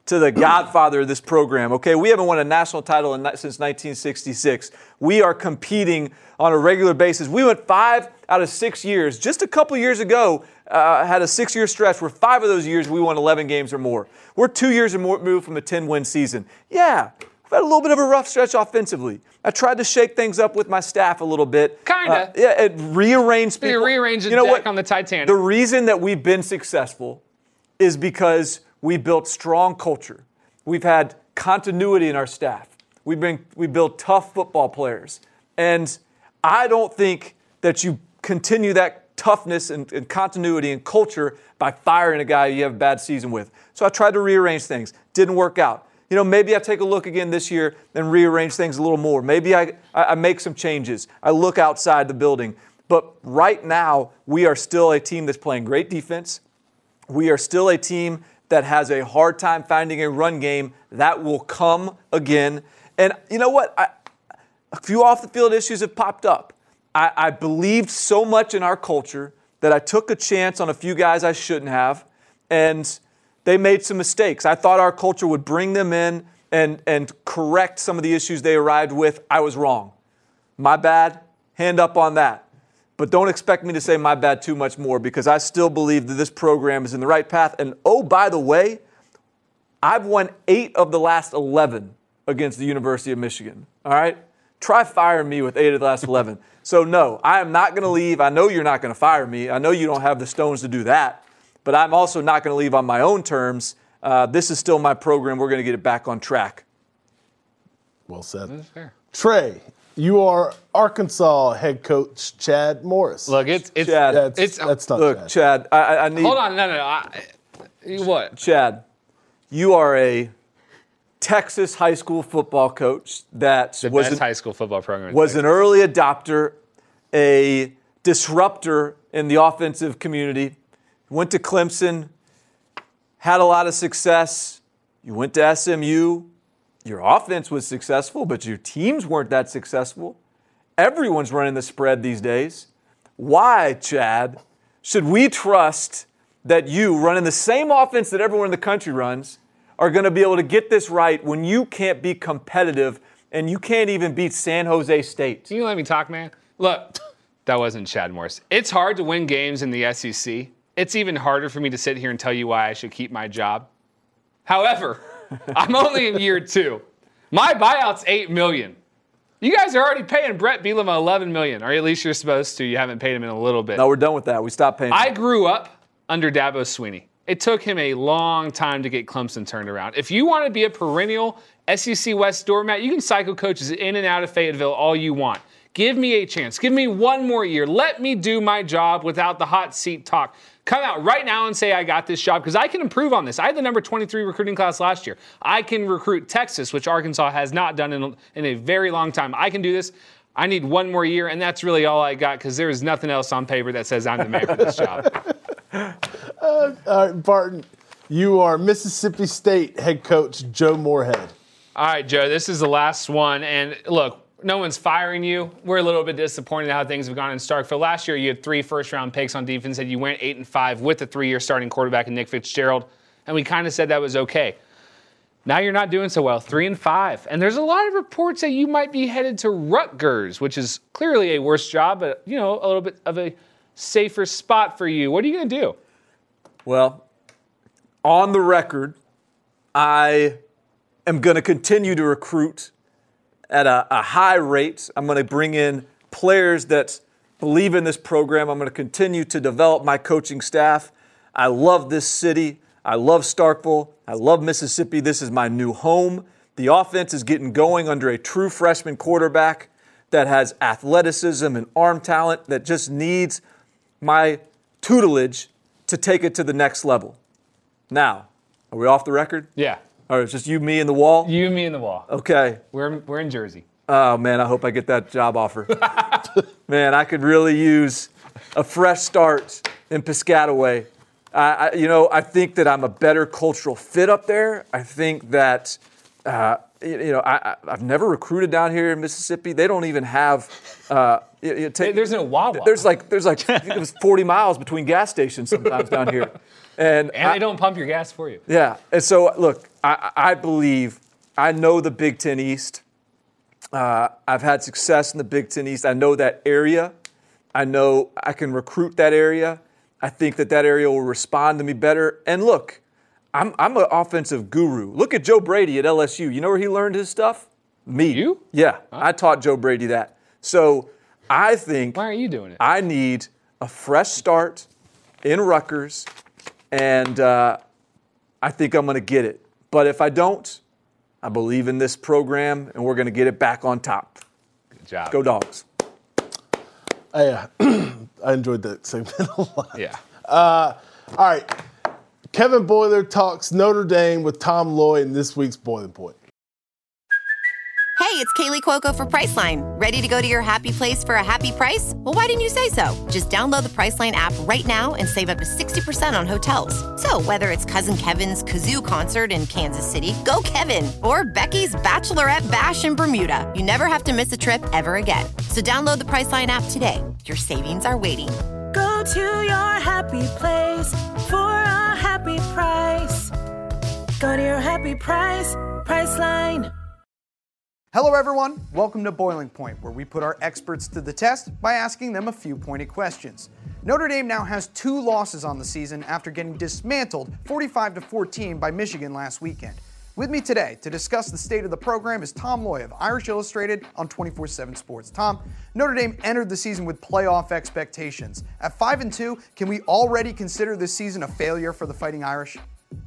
to the godfather of this program. Okay, we haven't won a national title in, since nineteen sixty-six. We are competing on a regular basis. We went five out of six years. Just a couple years ago, uh, had a six-year stretch where five of those years we won eleven games or more. We're two years removed from a ten-win season. Yeah, we've had a little bit of a rough stretch offensively. I tried to shake things up with my staff a little bit. Kinda. Uh, yeah, it rearranged people. You rearrange the you know deck what? on the Titanic. The reason that we've been successful is because we built strong culture. We've had continuity in our staff. We've been we built tough football players. And I don't think that you continue that toughness and, and continuity and culture by firing a guy you have a bad season with. So I tried to rearrange things. Didn't work out. You know, maybe I take a look again this year and rearrange things a little more. Maybe I, I make some changes. I look outside the building. But right now, we are still a team that's playing great defense. We are still a team that has a hard time finding a run game. That will come again. And you know what? I, a few off-the-field issues have popped up. I, I believed so much in our culture that I took a chance on a few guys I shouldn't have, and they made some mistakes. I thought our culture would bring them in and, and correct some of the issues they arrived with. I was wrong. My bad. Hand up on that. But don't expect me to say my bad too much more, because I still believe that this program is in the right path. And oh, by the way, I've won eight of the last eleven against the University of Michigan. All right? Try firing me with eight of the last eleven. So no, I am not going to leave. I know you're not going to fire me. I know you don't have the stones to do that. But I'm also not going to leave on my own terms. Uh, this is still my program. We're going to get it back on track. Well said. That's fair. Trey, you are Arkansas head coach Chad Morris. Look, it's it's Chad, that's, it's that's not Look, Chad. Chad, I, I need. hold on, no, no, no. I, what? Chad, you are a Texas high school football coach that The was best an, high school football program. in was Texas. an early adopter, a disruptor in the offensive community. Went to Clemson, had a lot of success. You went to S M U. Your offense was successful, but your teams weren't that successful. Everyone's running the spread these days. Why, Chad, should we trust that you, running the same offense that everyone in the country runs, are going to be able to get this right when you can't be competitive and you can't even beat San Jose State? Can you let me talk, man? Look, that wasn't Chad Morris. It's hard to win games in the S E C. It's even harder for me to sit here and tell you why I should keep my job. However, I'm only in year two. My buyout's eight million dollars. You guys are already paying Brett Bielema eleven million dollars, or at least you're supposed to. You haven't paid him in a little bit. No, we're done with that. We stopped paying. I grew up under Dabo Swinney. It took him a long time to get Clemson turned around. If you want to be a perennial S E C West doormat, you can cycle coaches in and out of Fayetteville all you want. Give me a chance. Give me one more year. Let me do my job without the hot seat talk. Come out right now and say I got this job, because I can improve on this. I had the number twenty-three recruiting class last year. I can recruit Texas, which Arkansas has not done in a, in a very long time. I can do this. I need one more year, and that's really all I got, because there is nothing else on paper that says I'm the man for this job. Uh, all right, Barton, you are Mississippi State head coach Joe Moorhead. All right, Joe, this is the last one. And look, no one's firing you. We're a little bit disappointed how things have gone in Starkville. Last year, you had three first-round picks on defense, and you went eight and five with a three-year starting quarterback in Nick Fitzgerald, and we kind of said that was okay. Now you're not doing so well, three and five, and there's a lot of reports that you might be headed to Rutgers, which is clearly a worse job, but you know, a little bit of a safer spot for you. What are you going to do? Well, on the record, I am going to continue to recruit at a, a high rate. I'm going to bring in players that believe in this program. I'm going to continue to develop my coaching staff. I love this city. I love Starkville. I love Mississippi. This is my new home. The offense is getting going under a true freshman quarterback that has athleticism and arm talent that just needs my tutelage to take it to the next level. Now, are we off the record? Yeah. Or it's just you, me, and the wall? You, me, and the wall. Okay. We're, we're in Jersey. Oh, man, I hope I get that job offer. Man, I could really use a fresh start in Piscataway. I, I, you know, I think that I'm a better cultural fit up there. I think that, uh, you, you know, I, I've never recruited down here in Mississippi. They don't even have, uh, You, you take, There's no Wawa. There's like there's like it was forty miles between gas stations sometimes down here, and and I, they don't pump your gas for you. Yeah, and so look, I, I believe I know the Big Ten East. Uh, I've had success in the Big Ten East. I know that area. I know I can recruit that area. I think that that area will respond to me better. And look, I'm I'm an offensive guru. Look at Joe Brady at L S U. You know where he learned his stuff? Me. You? Yeah, I taught Joe Brady that. So I think Why aren't you doing it? I need a fresh start in Rutgers, and uh, I think I'm going to get it. But if I don't, I believe in this program, and we're going to get it back on top. Good job. Go Dogs. I, uh, I enjoyed that segment a lot. Yeah. Uh, all right. Kevin Boiler talks Notre Dame with Tom Lloyd in this week's Boiling Point. Hey, it's Kaylee Cuoco for Priceline. Ready to go to your happy place for a happy price? Well, why didn't you say so? Just download the Priceline app right now and save up to sixty percent on hotels. So whether it's Cousin Kevin's Kazoo Concert in Kansas City, go Kevin, or Becky's Bachelorette Bash in Bermuda, you never have to miss a trip ever again. So download the Priceline app today. Your savings are waiting. Go to your happy place for a happy price. Go to your happy price, Priceline. Hello everyone, welcome to Boiling Point, where we put our experts to the test by asking them a few pointed questions. Notre Dame now has two losses on the season after getting dismantled forty-five to fourteen by Michigan last weekend. With me today to discuss the state of the program is Tom Loy of Irish Illustrated on twenty-four seven Sports. Tom, Notre Dame entered the season with playoff expectations. At five and two, can we already consider this season a failure for the Fighting Irish?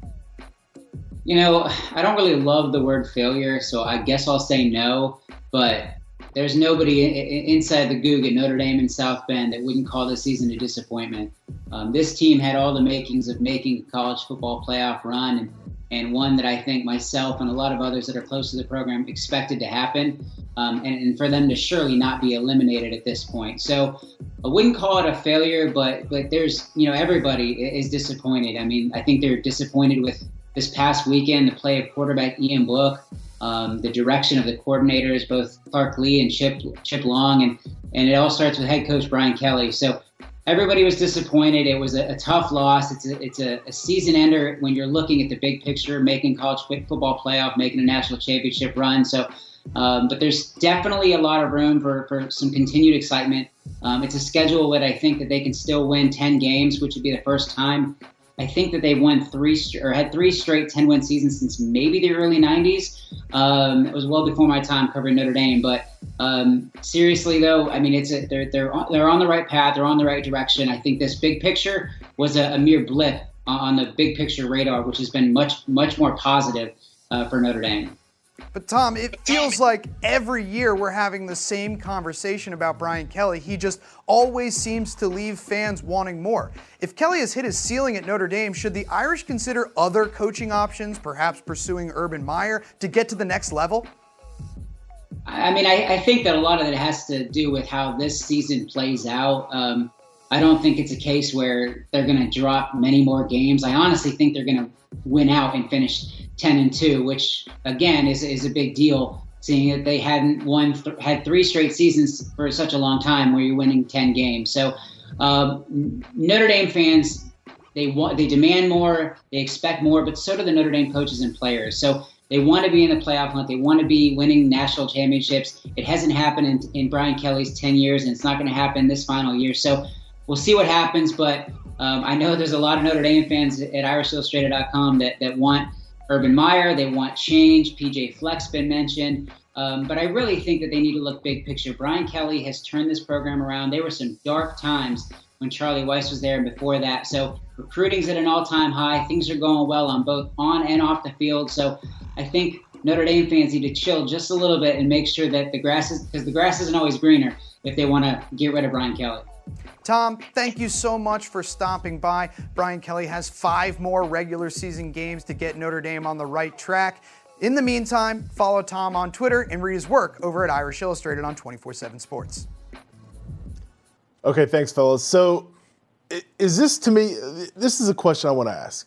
You know, I don't really love the word failure, so I guess I'll say no. But there's nobody inside the Goog at Notre Dame and South Bend that wouldn't call this season a disappointment. Um, this team had all the makings of making a college football playoff run, and, and one that I think myself and a lot of others that are close to the program expected to happen, um, and, and for them to surely not be eliminated at this point. So I wouldn't call it a failure, but but there's, you know, everybody is disappointed. I mean, I think they're disappointed with this past weekend, the play of quarterback Ian Blook, um, the direction of the coordinators, both Clark Lee and Chip Chip Long, and, and it all starts with head coach Brian Kelly. So everybody was disappointed. It was a, a tough loss. It's a, it's a, a season ender when you're looking at the big picture, making college football playoff, making a national championship run. So, um, but there's definitely a lot of room for, for some continued excitement. Um, it's a schedule that I think that they can still win ten games, which would be the first time. I think that they've won three or had three straight ten-win seasons since maybe the early nineties. Um, it was well before my time covering Notre Dame, but um, seriously though, I mean, it's a, they're they're on, they're on the right path. They're on the right direction. I think this big picture was a, a mere blip on the big picture radar, which has been much much more positive uh, for Notre Dame. But Tom, it feels like every year we're having the same conversation about Brian Kelly. He just always seems to leave fans wanting more. If Kelly has hit his ceiling at Notre Dame, should the Irish consider other coaching options, perhaps pursuing Urban Meyer, to get to the next level? I mean, I, I think that a lot of it has to do with how this season plays out. Um, I don't think it's a case where they're going to drop many more games. I honestly think they're going to win out and finish ten and two, which again is is a big deal, seeing that they hadn't won th- had three straight seasons for such a long time where you're winning ten games. So um, Notre Dame fans, they want they demand more, they expect more, but so do the Notre Dame coaches and players. So they want to be in the playoff hunt. They want to be winning national championships. It hasn't happened in, in Brian Kelly's ten years, and it's not going to happen this final year. So we'll see what happens, but um, I know there's a lot of Notre Dame fans at Irish Illustrated dot com that, that want Urban Meyer, they want change. P J Fleck's been mentioned. Um, but I really think that they need to look big picture. Brian Kelly has turned this program around. There were some dark times when Charlie Weiss was there and before that. So recruiting's at an all-time high. Things are going well on both on and off the field. So I think Notre Dame fans need to chill just a little bit and make sure that the grass is, because the grass isn't always greener if they want to get rid of Brian Kelly. Tom, thank you so much for stopping by. Brian Kelly has five more regular season games to get Notre Dame on the right track. In the meantime, follow Tom on Twitter and read his work over at Irish Illustrated on twenty-four seven Sports. Okay, thanks, fellas. So is this, to me, this is a question I want to ask.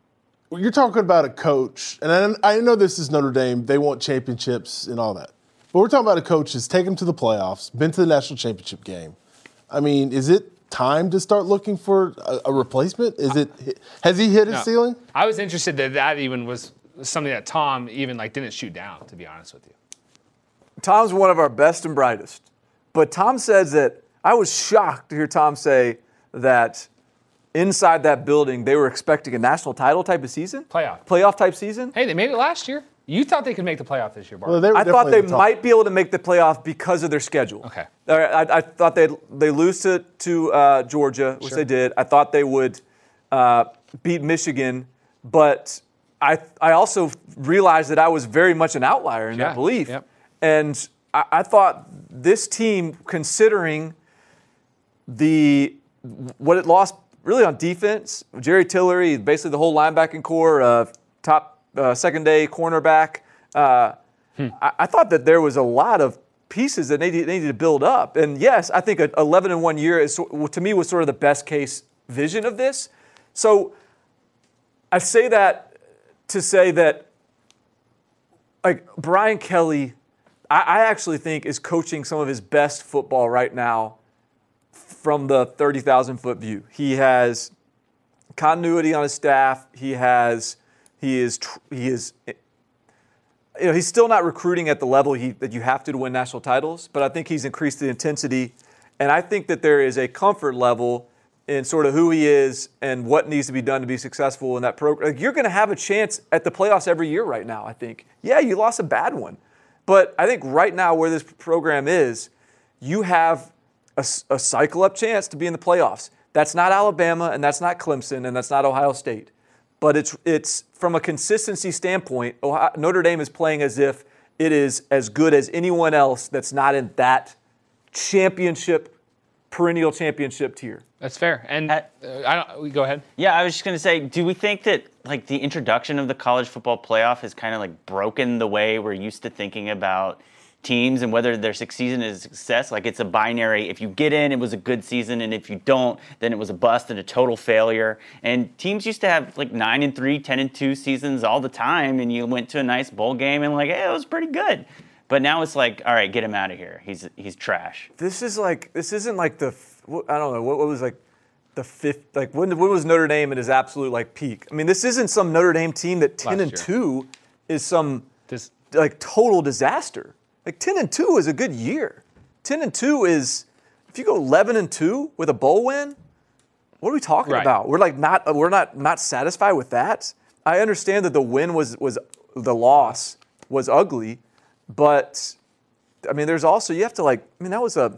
You're talking about a coach, and I, I know this is Notre Dame. They want championships and all that. But we're talking about a coach who's taken him to the playoffs, been to the national championship game. I mean, is it time to start looking for a, a replacement? Is it? Has he hit his No. ceiling? I was interested that that even was something that Tom even like didn't shoot down, to be honest with you. Tom's one of our best and brightest. But Tom says that I was shocked to hear Tom say that inside that building they were expecting a national title type of season? Playoff. Playoff type season? Hey, they made it last year. You thought they could make the playoff this year, Bart. Well, they were I thought definitely they in the top. might be able to make the playoff because of their schedule. Okay. I, I, I thought they'd they lose to, to uh, Georgia, which Sure. they did. I thought they would uh, beat Michigan, but I I also realized that I was very much an outlier in Yeah, that belief. yep. And I, I thought this team, considering the what it lost really on defense, Jerry Tillery, basically the whole linebacking core, uh, top uh, second day cornerback. Uh, Hmm. I, I thought that there was a lot of pieces that they needed, they needed to build up. And yes, I think an eleven and one year is sor- to me was sort of the best case vision of this. So I say that to say that like Brian Kelly, I, I actually think is coaching some of his best football right now from the thirty thousand foot view. He has continuity on his staff. He has he is tr- he is you know, he's still not recruiting at the level he, that you have to to win national titles, but I think he's increased the intensity. And I think that there is a comfort level in sort of who he is and what needs to be done to be successful in that program. Like, you're going to have a chance at the playoffs every year right now, I think. Yeah, you lost a bad one. But I think right now where this program is, you have a, a cycle-up chance to be in the playoffs. That's not Alabama, and that's not Clemson, and that's not Ohio State. But it's it's from a consistency standpoint, Ohio, Notre Dame is playing as if it is as good as anyone else that's not in that championship, perennial championship tier. That's fair. And uh, I don't. We go ahead. Yeah, I was just going to say, do we think that like the introduction of the college football playoff has kind of like broken the way we're used to thinking about teams and whether their season is a success? Like it's a binary. If you get in, it was a good season, and if you don't, then it was a bust and a total failure. And teams used to have like nine and three, ten and two seasons all the time, and you went to a nice bowl game and like, hey, it was pretty good. But now it's like, all right, get him out of here. He's he's trash. This is like this isn't like the I don't know what, what was like the fifth like when when was Notre Dame at his absolute like peak? I mean, this isn't some Notre Dame team that ten Last and year. two is some This like total disaster. Like ten and two is a good year. ten and two is if you go eleven and two with a bowl win, what are we talking Right. about? We're like not we're not not satisfied with that. I understand that the win was was the loss was ugly, but I mean there's also you have to like I mean that was a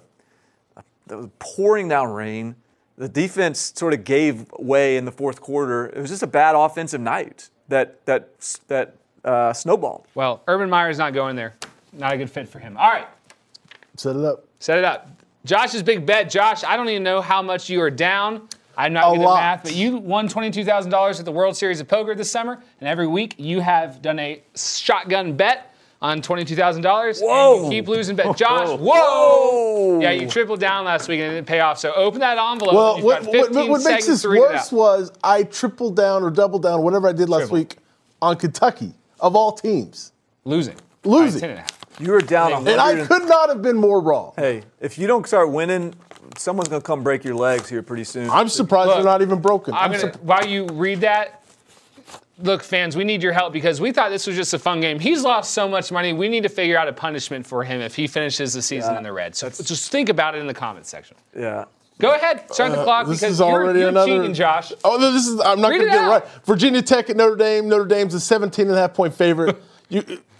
that was pouring down rain. The defense sort of gave way in the fourth quarter. It was just a bad offensive night that that that uh, snowballed. well, Urban Meyer's not going there. Not a good fit for him. All right, Set it up. set it up. Josh's big bet. Josh, I don't even know how much you are down. I'm not A good lot. at math, but you won twenty-two thousand dollars at the World Series of Poker this summer, and every week you have done a shotgun bet on twenty-two thousand dollars. Whoa. And you keep losing bet. Josh, whoa! Whoa. Yeah, you tripled down last week and it didn't pay off. So open that envelope. Well, and you've what, got what, fifteen what makes seconds this to read it worse out. was I tripled down or doubled down, whatever I did last Triple. week, on Kentucky, of all teams. Losing. Losing. By ten and a half. You were down a And I hundred. could not have been more wrong. Hey, if you don't start winning, someone's gonna come break your legs here pretty soon. I'm surprised Look, they're not even broken. I'm I'm gonna, surp- while you read that, look, fans, we need your help because we thought this was just a fun game. He's lost so much money. We need to figure out a punishment for him if he finishes the season Yeah. in the red. So just think about it in the comments section. yeah. Go ahead, start the clock Uh, this because is you're, already you're another. cheating, Josh. Oh, no, this is. I'm not Read going to it get it out. right. Virginia Tech at Notre Dame. Notre Dame's a seventeen and a half point favorite. you,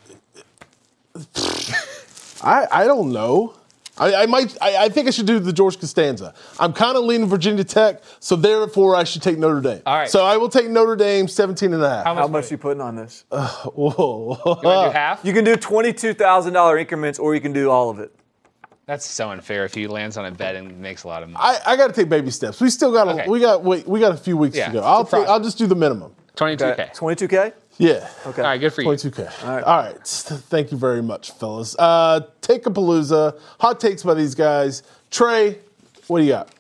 I I don't know. I, I might. I, I think I should do the George Costanza. I'm kind of leaning Virginia Tech, so therefore I should take Notre Dame. All right. So I will take Notre Dame seventeen and a half. How How much? much you putting on this? Whoa. You want to do half? You can do twenty-two thousand dollars increments, or you can do all of it. That's so unfair if he lands on a bet and makes a lot of money. I, I got to take baby steps. We still got. Okay. We got. Wait. We got a few weeks Yeah, to go. it's I'll a take. process. I'll just do the minimum. twenty-two K. Okay. twenty-two K? Yeah. Okay. All right, good for you. twenty-two K. All right. All right. Thank you very much, fellas. Uh, Take a palooza. Hot takes by these guys. Trey, what do you got?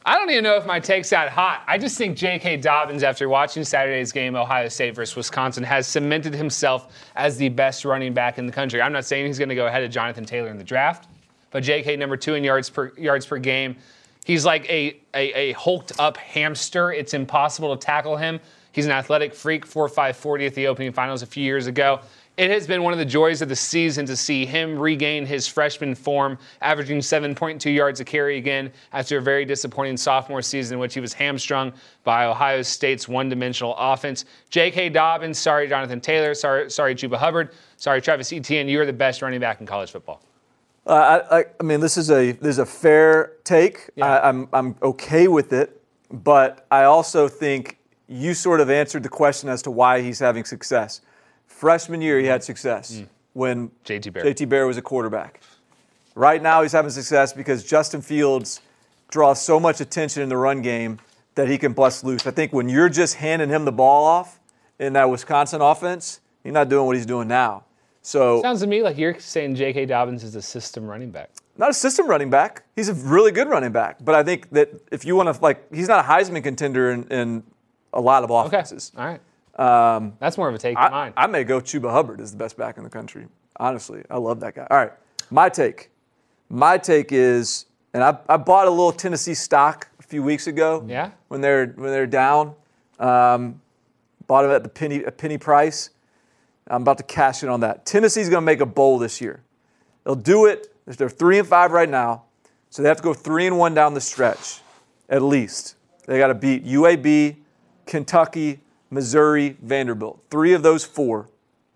I don't even know if my take's that hot. I just think J K. Dobbins, after watching Saturday's game, Ohio State versus Wisconsin, has cemented himself as the best running back in the country. I'm not saying he's going to go ahead of Jonathan Taylor in the draft, but J K number two in yards per yards per game. He's like a, a, a hulked-up hamster. It's impossible to tackle him. He's an athletic freak, four five forty at the opening finals a few years ago. It has been one of the joys of the season to see him regain his freshman form, averaging seven point two yards a carry again after a very disappointing sophomore season in which he was hamstrung by Ohio State's one-dimensional offense. J K. Dobbins, sorry Jonathan Taylor, sorry sorry Chuba Hubbard, sorry Travis Etienne, you are the best running back in college football. Uh, I, I, I mean, this is a this is a fair take. Yeah. I, I'm I'm okay with it, but I also think you sort of answered the question as to why he's having success. Freshman year, he had success mm. when J T. Barrett. J T. Barrett was a quarterback. Right now, he's having success because Justin Fields draws so much attention in the run game that he can bust loose. I think when you're just handing him the ball off in that Wisconsin offense, he's not doing what he's doing now. So sounds to me like you're saying J K. Dobbins is a system running back. Not a system running back. He's a really good running back. But I think that if you want to, like, he's not a Heisman contender in, in a lot of offenses. Okay. All right. Um, That's more of a take I, than mine. I may go Chuba Hubbard as the best back in the country. Honestly, I love that guy. All right, my take. My take is, and I, I bought a little Tennessee stock a few weeks ago. Yeah. When they're when they're down, um, bought it at the penny a penny price. I'm about to cash in on that. Tennessee's going to make a bowl this year. They'll do it. They're three and five right now, so they have to go three and one down the stretch, at least. They got to beat U A B, Kentucky, Missouri, Vanderbilt. Three of those four.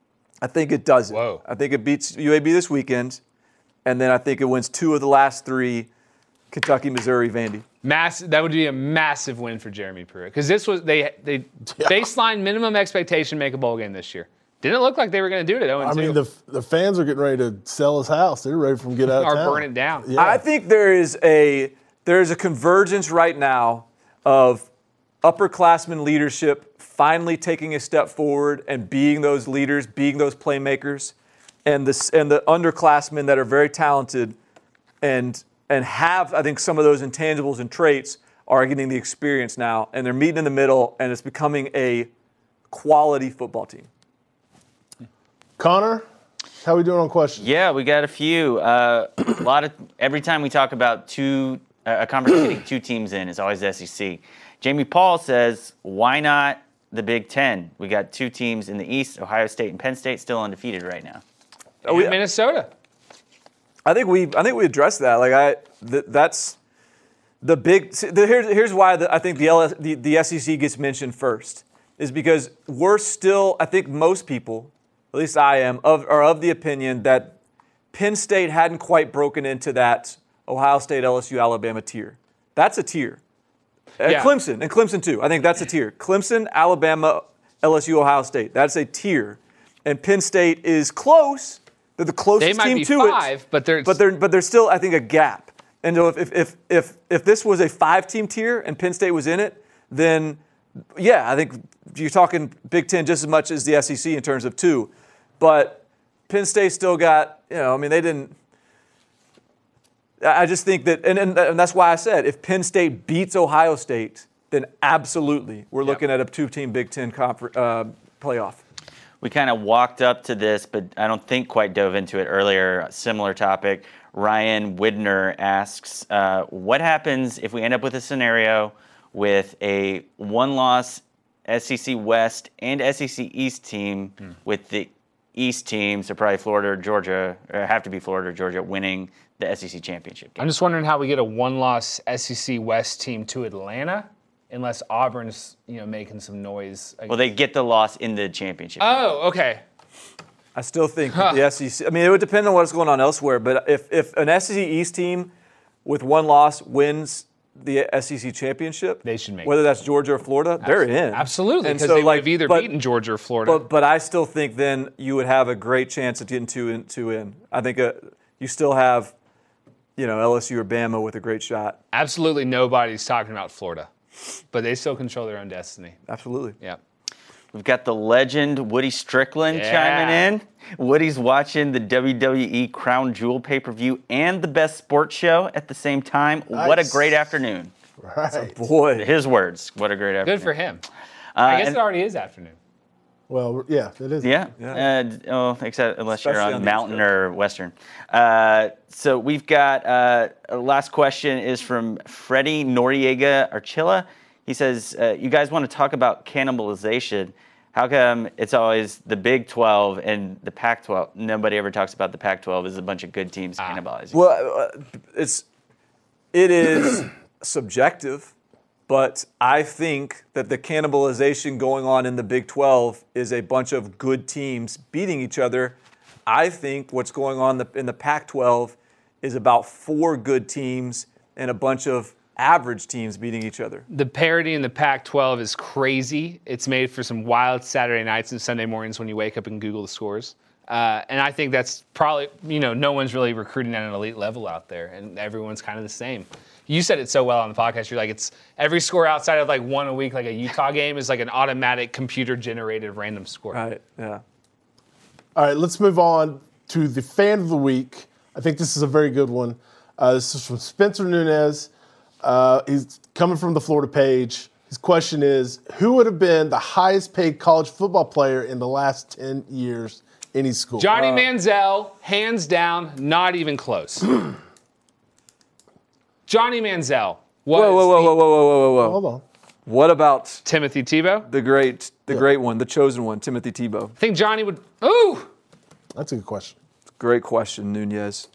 I think it does it. Whoa. I think it beats U A B this weekend, and then I think it wins two of the last three, Kentucky, Missouri, Vandy. Mass, that would be a massive win for Jeremy Pruitt because this was they they Yeah. baseline minimum expectation make a bowl game this year. Didn't look like they were going to do it at oh and two. I mean, the the fans are getting ready to sell his house. They're ready for him to get out of or town. burn it down. Yeah. I think there is a there is a convergence right now of upperclassmen leadership finally taking a step forward and being those leaders, being those playmakers, and the and the underclassmen that are very talented and and have, I think, some of those intangibles and traits are getting the experience now, and they're meeting in the middle, and it's becoming a quality football team. Connor, how we doing on questions? Yeah, we got a few. Uh, a lot of every time we talk about two uh, a conference getting two teams in, it's always the S E C. Jamie Paul says, "Why not the Big Ten? We got two teams in the East, Ohio State and Penn State, still undefeated right now. Oh, we, Minnesota. I think we I think we addressed that. Like I, th- that's the big. The, here's here's why the, I think the, L S, the the S E C gets mentioned first is because we're still. I think most people, at least I am, of are of the opinion that Penn State hadn't quite broken into that Ohio State, L S U, Alabama tier. That's a tier. And Yeah. Clemson, and Clemson too. I think that's a tier. Clemson, Alabama, L S U, Ohio State. That's a tier. And Penn State is close. They're the closest They might team be to five, it. but they're but they're but there's still, I think, a gap. And so if if if if this was a five-team tier and Penn State was in it, then yeah, I think you're talking Big Ten just as much as the S E C in terms of two. But Penn State still got, you know, I mean, they didn't. I just think that, and, and, and that's why I said, if Penn State beats Ohio State, then absolutely we're Yep. looking at a two-team Big Ten confer- uh, playoff. We kind of walked up to this, but I don't think quite dove into it earlier. A similar topic. Ryan Widner asks, uh, what happens if we end up with a scenario with a one-loss S E C West and S E C East team hmm. with the East team, so probably Florida or Georgia, or have to be Florida or Georgia, winning the S E C championship game? I'm just wondering how we get a one-loss S E C West team to Atlanta, unless Auburn's, you know, making some noise. Well, they get the loss in the championship. Oh, okay. I still think Huh. the S E C, I mean, it would depend on what's going on elsewhere, but if, if an S E C East team with one loss wins the S E C championship, They should make whether it. that's Georgia or Florida, they're in. Absolutely, And because so, they like, would have either but- beaten Georgia or Florida. But, but I still think then you would have a great chance of getting two in. Two in. I think uh, you still have, you know, L S U or Bama with a great shot. Absolutely nobody's talking about Florida, but they still control their own destiny. Absolutely. Yeah. We've got the legend Woody Strickland Yeah. chiming in. Woody's watching the W W E Crown Jewel pay-per-view and the Best Sports Show at the same time. What a Nice. great afternoon. Right. Boy. His words. What a great afternoon. Good for him. Uh, I guess and- it already is afternoon. Well, yeah, it is. Yeah. Yeah. Uh, oh, except unless Especially you're on on the Mountain East Coast. or Western. Uh, so we've got uh, a last question is from Freddie Noriega Archilla. He says, uh, "You guys want to talk about cannibalization? How come it's always the Big twelve and the Pac twelve? Nobody ever talks about the Pac twelve as a bunch of good teams Ah. cannibalizing." Well, uh, it's it is subjective, but I think that the cannibalization going on in the Big twelve is a bunch of good teams beating each other. I think what's going on in the Pac twelve is about four good teams and a bunch of average teams beating each other. The parity in the Pac twelve is crazy. It's made for some wild Saturday nights and Sunday mornings when you wake up and Google the scores. Uh, and I think that's probably, you know, no one's really recruiting at an elite level out there, and everyone's kind of the same. You said it so well on the podcast. You're like, it's every score outside of like one a week, like a Utah game, is like an automatic computer-generated random score. Right, yeah. All right, let's move on to the fan of the week. I think this is a very good one. Uh, this is from Spencer Nunez. Uh, he's coming from the Florida page. His question is, who would have been the highest paid college football player in the last ten years? Any school? Johnny Manziel, hands down, not even close. Johnny Manziel. Was Whoa, whoa, whoa, whoa, whoa, whoa, whoa, whoa. Hold on. What about Timothy Tebow? the great, the great one, the chosen one, Timothy Tebow? I think Johnny would. Ooh, That's a good question. Great question, Nunez.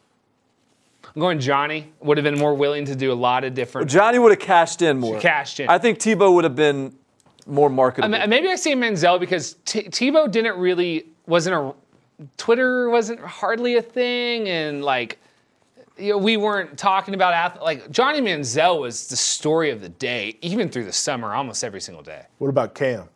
I'm going Johnny. Would have been more willing to do a lot of different. Johnny would have cashed in more. Cashed in. I think Tebow would have been more marketable. I mean, maybe I say Manziel because T- Tebow didn't really wasn't a Twitter wasn't hardly a thing, and like you know, we weren't talking about ath- like Johnny Manziel was the story of the day, even through the summer, almost every single day. What about Cam?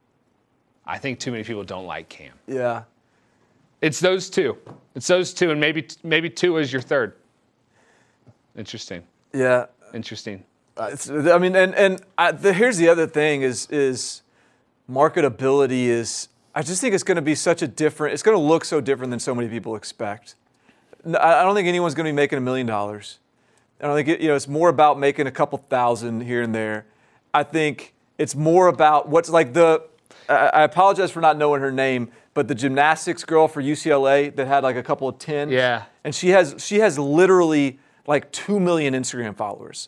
I think too many people don't like Cam. yeah. It's those two. It's those two, and maybe maybe two is your third. Interesting. Yeah. Interesting. It's, I mean, and and I, the, here's the other thing is is marketability is. I just think it's going to be such a different. It's going to look so different than so many people expect. No, I I don't think anyone's going to be making a million dollars. I don't think it, you know. It's more about making a couple thousand here and there. I think it's more about what's like the. I, I apologize for not knowing her name, but the gymnastics girl for U C L A that had like a couple of tens. Yeah. And she has she has literally like two million Instagram followers.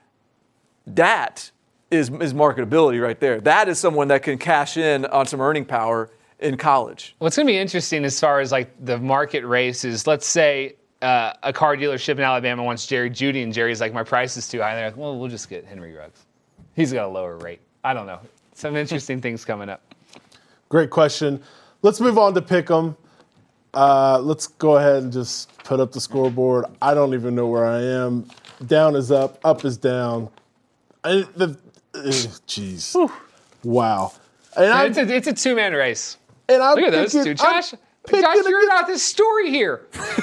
That is is marketability right there. That is someone that can cash in on some earning power in college. What's going to be interesting as far as like the market race is, let's say uh, a car dealership in Alabama wants Jerry Jeudy, and Jerry's like, my price is too high. And they're like, well, we'll just get Henry Ruggs. He's got a lower rate. I don't know. Some interesting things coming up. Great question. Let's move on to Pick'em. Uh, let's go ahead and just put up the scoreboard. I don't even know where I am. Down is up, up is down. I, the, jeez. Wow. And I, It's a, it's a two-man race. and I'm Look at those picking- two. Josh, I'm picking Josh, you're against- not this story here.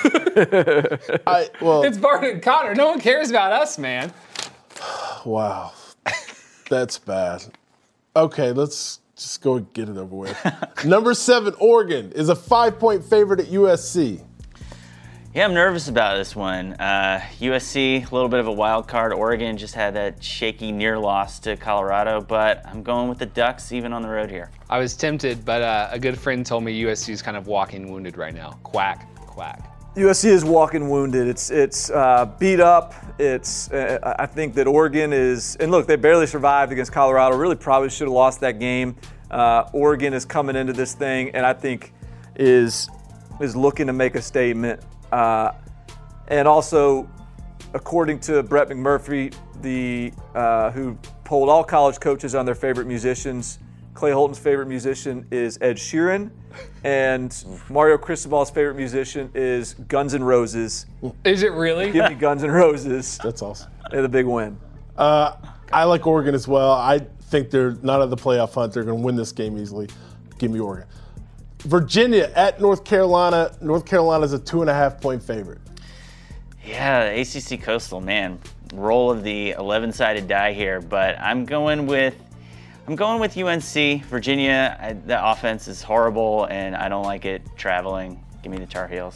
I, well, It's Barton and Connor. No one cares about us, man. wow. That's bad. Okay, let's just go and get it over with. Number seven, Oregon, is a five-point favorite at U S C. Yeah, I'm nervous about this one. Uh, U S C, a little bit of a wild card. Oregon just had that shaky near loss to Colorado, but I'm going with the Ducks even on the road here. I was tempted, but uh, a good friend told me U S C is kind of walking wounded right now. Quack, quack. U S C is walking wounded. It's it's uh, beat up. It's uh, I think that Oregon is, and look, they barely survived against Colorado. Really, probably should have lost that game. Uh, Oregon is coming into this thing, and I think is is looking to make a statement. Uh, and also, according to Brett McMurphy, the uh, who polled all college coaches on their favorite musicians, Clay Holton's favorite musician is Ed Sheeran, and Mario Cristobal's favorite musician is Guns N' Roses. Is it really? Give me Guns N' Roses. That's awesome. They're the big win. Uh, I like Oregon as well. I think they're not at the playoff hunt. They're going to win this game easily. Give me Oregon. Virginia at North Carolina. North Carolina's a two and a half point favorite. Yeah, the A C C Coastal, man, roll of the eleven-sided die here, but I'm going with I'm going with U N C. Virginia, I, the offense is horrible, and I don't like it traveling. Give me the Tar Heels.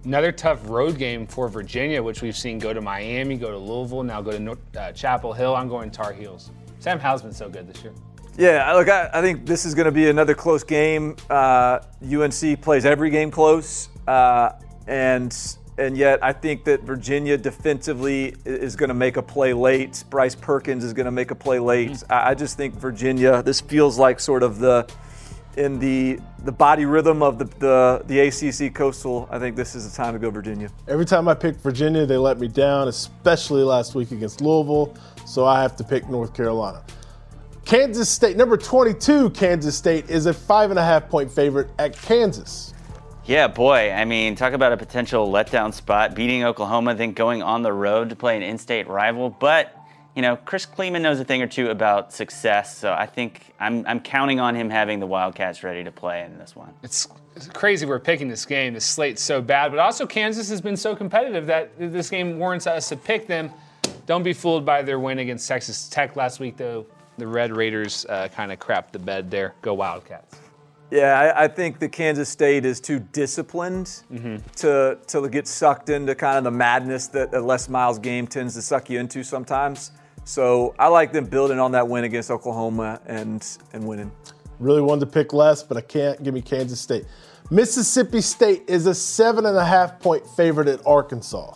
Another tough road game for Virginia, which we've seen go to Miami, go to Louisville, now go to North, uh, Chapel Hill. I'm going Tar Heels. Sam Howell's been so good this year. Yeah, look, I, I think this is going to be another close game. Uh, U N C plays every game close, uh, and and yet I think that Virginia defensively is going to make a play late. Bryce Perkins is going to make a play late. Mm-hmm. I, I just think Virginia. This feels like sort of the in the the body rhythm of the, the the A C C Coastal. I think this is the time to go Virginia. Every time I pick Virginia, they let me down, especially last week against Louisville. So I have to pick North Carolina. Kansas State, number twenty-two, Kansas State is a five and a half point favorite at Kansas. Yeah, boy. I mean, talk about a potential letdown spot. Beating Oklahoma, then going on the road to play an in-state rival. But, you know, Chris Kleeman knows a thing or two about success. So I think I'm I'm counting on him having the Wildcats ready to play in this one. It's, it's crazy we're picking this game. The slate's so bad. But also Kansas has been so competitive that this game warrants us to pick them. Don't be fooled by their win against Texas Tech last week, though. The Red Raiders uh, kind of crapped the bed there. Go Wildcats. Yeah, I, I think the Kansas State is too disciplined mm-hmm. to to get sucked into kind of the madness that a Les Miles game tends to suck you into sometimes. So I like them building on that win against Oklahoma and and winning. Really wanted to pick Les, but I can't. Give me Kansas State. Mississippi State is a seven and a half point favorite at Arkansas.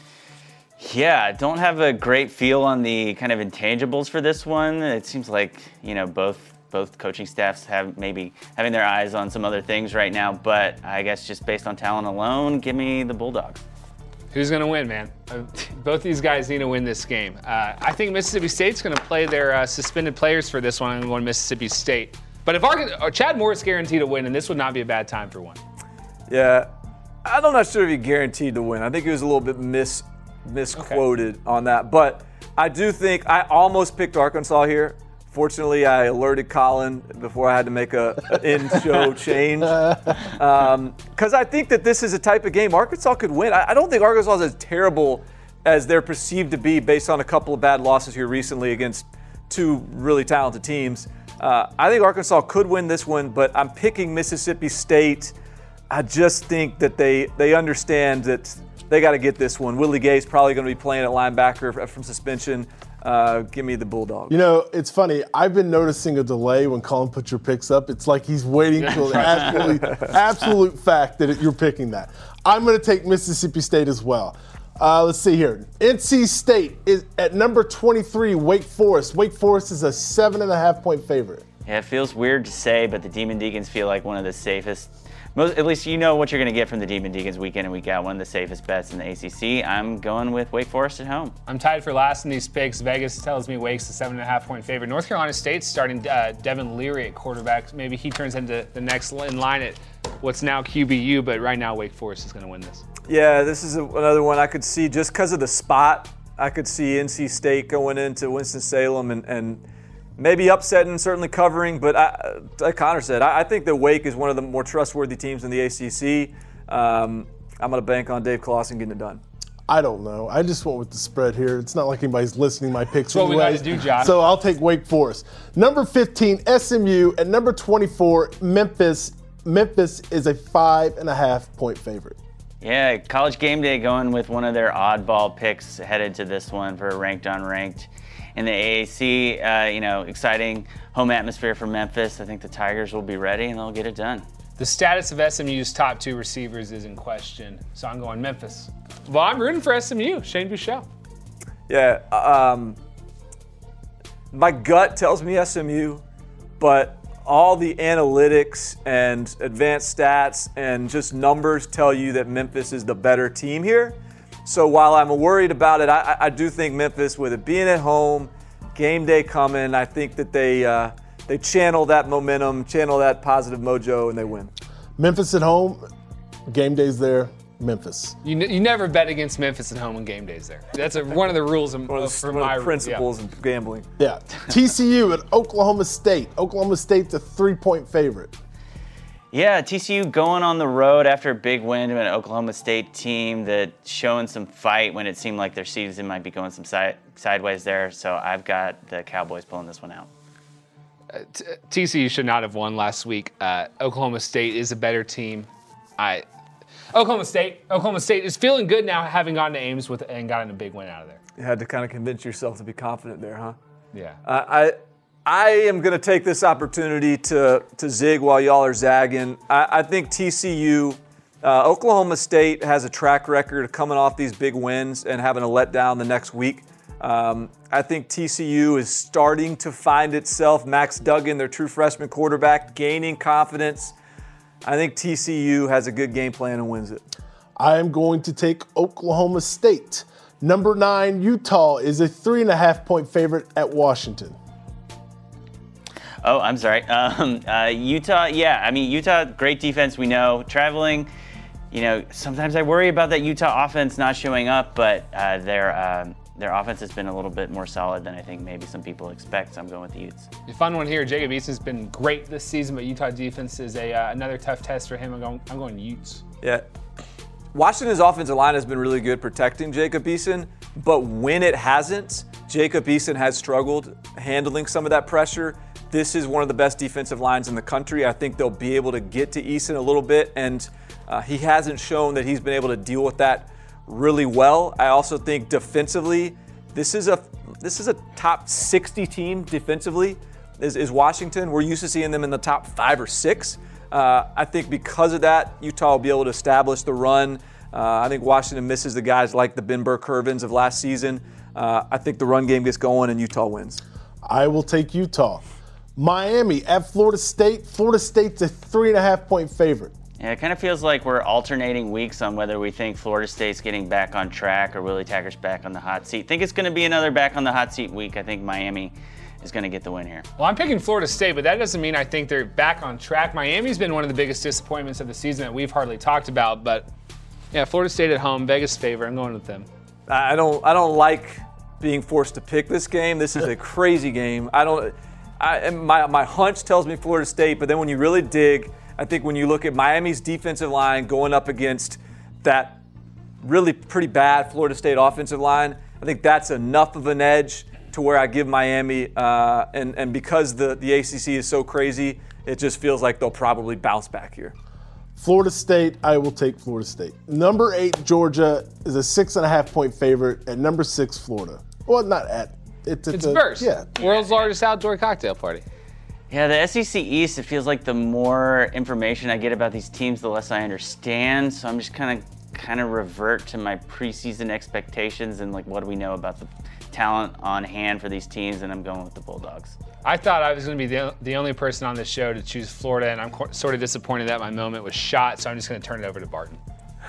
Yeah, don't have a great feel on the kind of intangibles for this one. It seems like, you know, both both coaching staffs have maybe having their eyes on some other things right now, but I guess just based on talent alone, give me the Bulldogs. Who's going to win, man? Uh, both these guys need to win this game. Uh, I think Mississippi State's going to play their uh, suspended players for this one and go to Mississippi State. But if Arkansas, Chad Morris guaranteed to win, and this would not be a bad time for one. Yeah, I'm not sure if he guaranteed to win. I think he was a little bit mis. misquoted okay. on that. But I do think I almost picked Arkansas here. Fortunately, I alerted Colin before I had to make a, a in-show change. Because um, I think that this is a type of game Arkansas could win. I, I don't think Arkansas is as terrible as they're perceived to be based on a couple of bad losses here recently against two really talented teams. Uh, I think Arkansas could win this one, but I'm picking Mississippi State. I just think that they they understand that they got to get this one. Willie Gay's probably going to be playing at linebacker from suspension. Uh, give me the Bulldogs. You know, it's funny. I've been noticing a delay when Colin puts your picks up. It's like he's waiting for the absolute, absolute fact that you're picking that. I'm going to take Mississippi State as well. Uh, let's see here. N C State is at number twenty-three, Wake Forest. Wake Forest is a seven and a half point favorite. Yeah, it feels weird to say, but the Demon Deacons feel like one of the safest. Most, at least you know what you're going to get from the Demon Deacons week in and week out. One of the safest bets in the A C C. I'm going with Wake Forest at home. I'm tied for last in these picks. Vegas tells me Wake's a seven and a half point favorite. North Carolina State's starting uh, Devin Leary at quarterback. Maybe he turns into the next in line at what's now Q B U, but right now Wake Forest is going to win this. Yeah, this is a, another one I could see just because of the spot. I could see N C State going into Winston-Salem and, and maybe upsetting, certainly covering, but I, like Connor said, I, I think that Wake is one of the more trustworthy teams in the A C C. Um, I'm going to bank on Dave Clawson getting it done. I don't know. I just went with the spread here. It's not like anybody's listening to my picks. That's what we got to do, Josh. So I'll take Wake Forest. Number fifteen, S M U. At number twenty-four, Memphis. Memphis is a five and a half point favorite. Yeah, College Game Day going with one of their oddball picks headed to this one for ranked unranked. In the A A C, uh, you know, exciting home atmosphere for Memphis. I think the Tigers will be ready and they'll get it done. The status of S M U's top two receivers is in question, so I'm going Memphis. Well, I'm rooting for S M U, Shane Buechele. Yeah, um, my gut tells me S M U, but all the analytics and advanced stats and just numbers tell you that Memphis is the better team here. So while I'm worried about it, I, I do think Memphis, with it being at home, game day coming, I think that they uh, they channel that momentum, channel that positive mojo, and they win. Memphis at home, game day's there, Memphis. You, n- you never bet against Memphis at home when game day's there. That's a, one of the rules of, one of the, for one my of the principles yeah. of gambling. Yeah. T C U at Oklahoma State. Oklahoma State's a three-point favorite. Yeah, T C U going on the road after a big win to an Oklahoma State team that's showing some fight when it seemed like their season might be going some side, sideways there. So I've got the Cowboys pulling this one out. Uh, t- T C U should not have won last week. Uh, Oklahoma State is a better team. I Oklahoma State. Oklahoma State is feeling good now, having gone to Ames with and gotten a big win out of there. You had to kind of convince yourself to be confident there, huh? Yeah. Uh, I I am going to take this opportunity to to zig while y'all are zagging. I, I think T C U, uh, Oklahoma State has a track record of coming off these big wins and having a letdown the next week. Um, I think T C U is starting to find itself. Max Duggan, their true freshman quarterback, gaining confidence. I think T C U has a good game plan and wins it. I am going to take Oklahoma State. Number nine, Utah is a three and a half point favorite at Washington. Oh, I'm sorry. Um, uh, Utah, yeah, I mean, Utah, great defense, we know. Traveling, you know, sometimes I worry about that Utah offense not showing up, but uh, their uh, their offense has been a little bit more solid than I think maybe some people expect, so I'm going with the Utes. The fun one here, Jacob Eason's been great this season, but Utah defense is a uh, another tough test for him. I'm going, I'm going Utes. Yeah. Washington's offensive line has been really good protecting Jacob Eason, but when it hasn't, Jacob Eason has struggled handling some of that pressure. This is one of the best defensive lines in the country. I think they'll be able to get to Eason a little bit, and uh, he hasn't shown that he's been able to deal with that really well. I also think defensively, this is a this is a top sixty team defensively, is, is Washington. We're used to seeing them in the top five or six. Uh, I think because of that, Utah will be able to establish the run. Uh, I think Washington misses the guys like the Ben Burke-Irvins of last season. Uh, I think the run game gets going and Utah wins. I will take Utah. Miami at Florida State. Florida State's a three and a half point favorite. Yeah, it kind of feels like we're alternating weeks on whether we think Florida State's getting back on track or Willie Taggart's back on the hot seat. I think it's going to be another back on the hot seat week. I think Miami is going to get the win here. Well, I'm picking Florida State, but that doesn't mean I think they're back on track. Miami's been one of the biggest disappointments of the season that we've hardly talked about, but yeah, Florida State at home, Vegas favor. I'm going with them. I don't I don't like being forced to pick this game. This is a crazy game. I don't I my my hunch tells me Florida State, but then when you really dig, I think when you look at Miami's defensive line going up against that really pretty bad Florida State offensive line, I think that's enough of an edge to where I give Miami, uh, and, and because the, the A C C is so crazy, it just feels like they'll probably bounce back here. Florida State, I will take Florida State. Number eight, Georgia, is a six and a half point favorite at number six, Florida. Well, not at. It's, It's a, Burst. Yeah. World's largest outdoor cocktail party. Yeah, the S E C East, it feels like the more information I get about these teams, the less I understand. So I'm just kind of kind of revert to my preseason expectations and like what do we know about the talent on hand for these teams, and I'm going with the Bulldogs. I thought I was going to be the, the only person on this show to choose Florida, and I'm co- sort of disappointed that my moment was shot, so I'm just going to turn it over to Barton.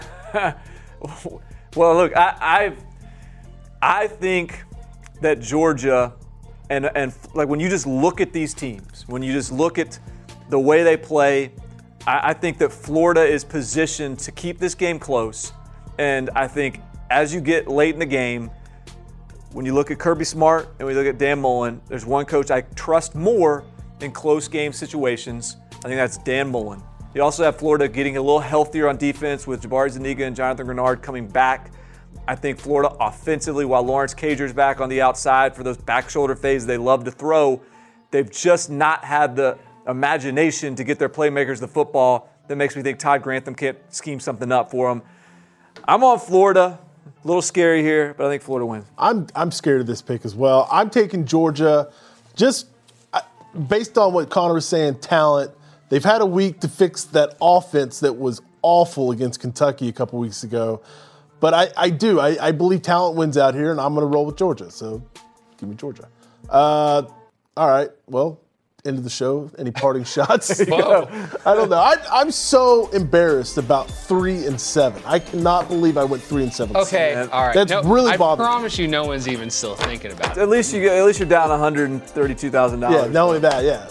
Well, look, I I've, I think that Georgia, and and like when you just look at these teams, when you just look at the way they play, I, I think that Florida is positioned to keep this game close. And I think as you get late in the game, when you look at Kirby Smart and we look at Dan Mullen, there's one coach I trust more in close game situations. I think that's Dan Mullen. You also have Florida getting a little healthier on defense with Jabari Zuniga and Jonathan Grenard coming back. I think Florida offensively, while Lawrence Cager's back on the outside for those back shoulder fades they love to throw, they've just not had the imagination to get their playmakers the football. That makes me think Todd Grantham can't scheme something up for them. I'm on Florida. A little scary here, but I think Florida wins. I'm I'm scared of this pick as well. I'm taking Georgia just based on what Connor was saying, talent. They've had a week to fix that offense that was awful against Kentucky a couple weeks ago. But I, I do. I, I believe talent wins out here, and I'm going to roll with Georgia. So give me Georgia. Uh, all right. Well, end of the show. Any parting shots? I don't know. I, I'm so embarrassed about three and seven. I cannot believe I went three and seven. Okay, all right. That's no, really I bothering. I promise you, no one's even still thinking about it. At least you, at least you're down one hundred thirty-two thousand dollars. Yeah. Not only that. Yeah.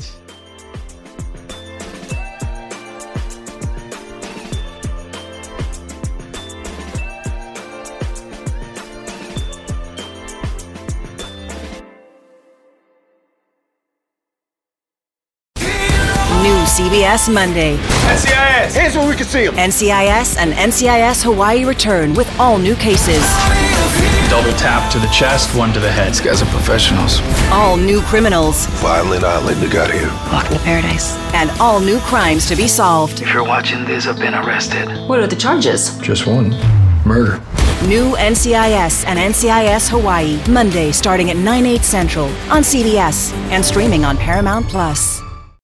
C B S Monday. N C I S, here's where we can see them. N C I S and N C I S Hawaii return with all new cases. Double tap to the chest, one to the head. These guys are professionals. All new criminals. Violent island, they got here. Welcome to paradise. And all new crimes to be solved. If you're watching this, I've been arrested. What are the charges? Just one. Murder. New N C I S and N C I S Hawaii. Monday starting at nine, eight central on C B S and streaming on Paramount Plus.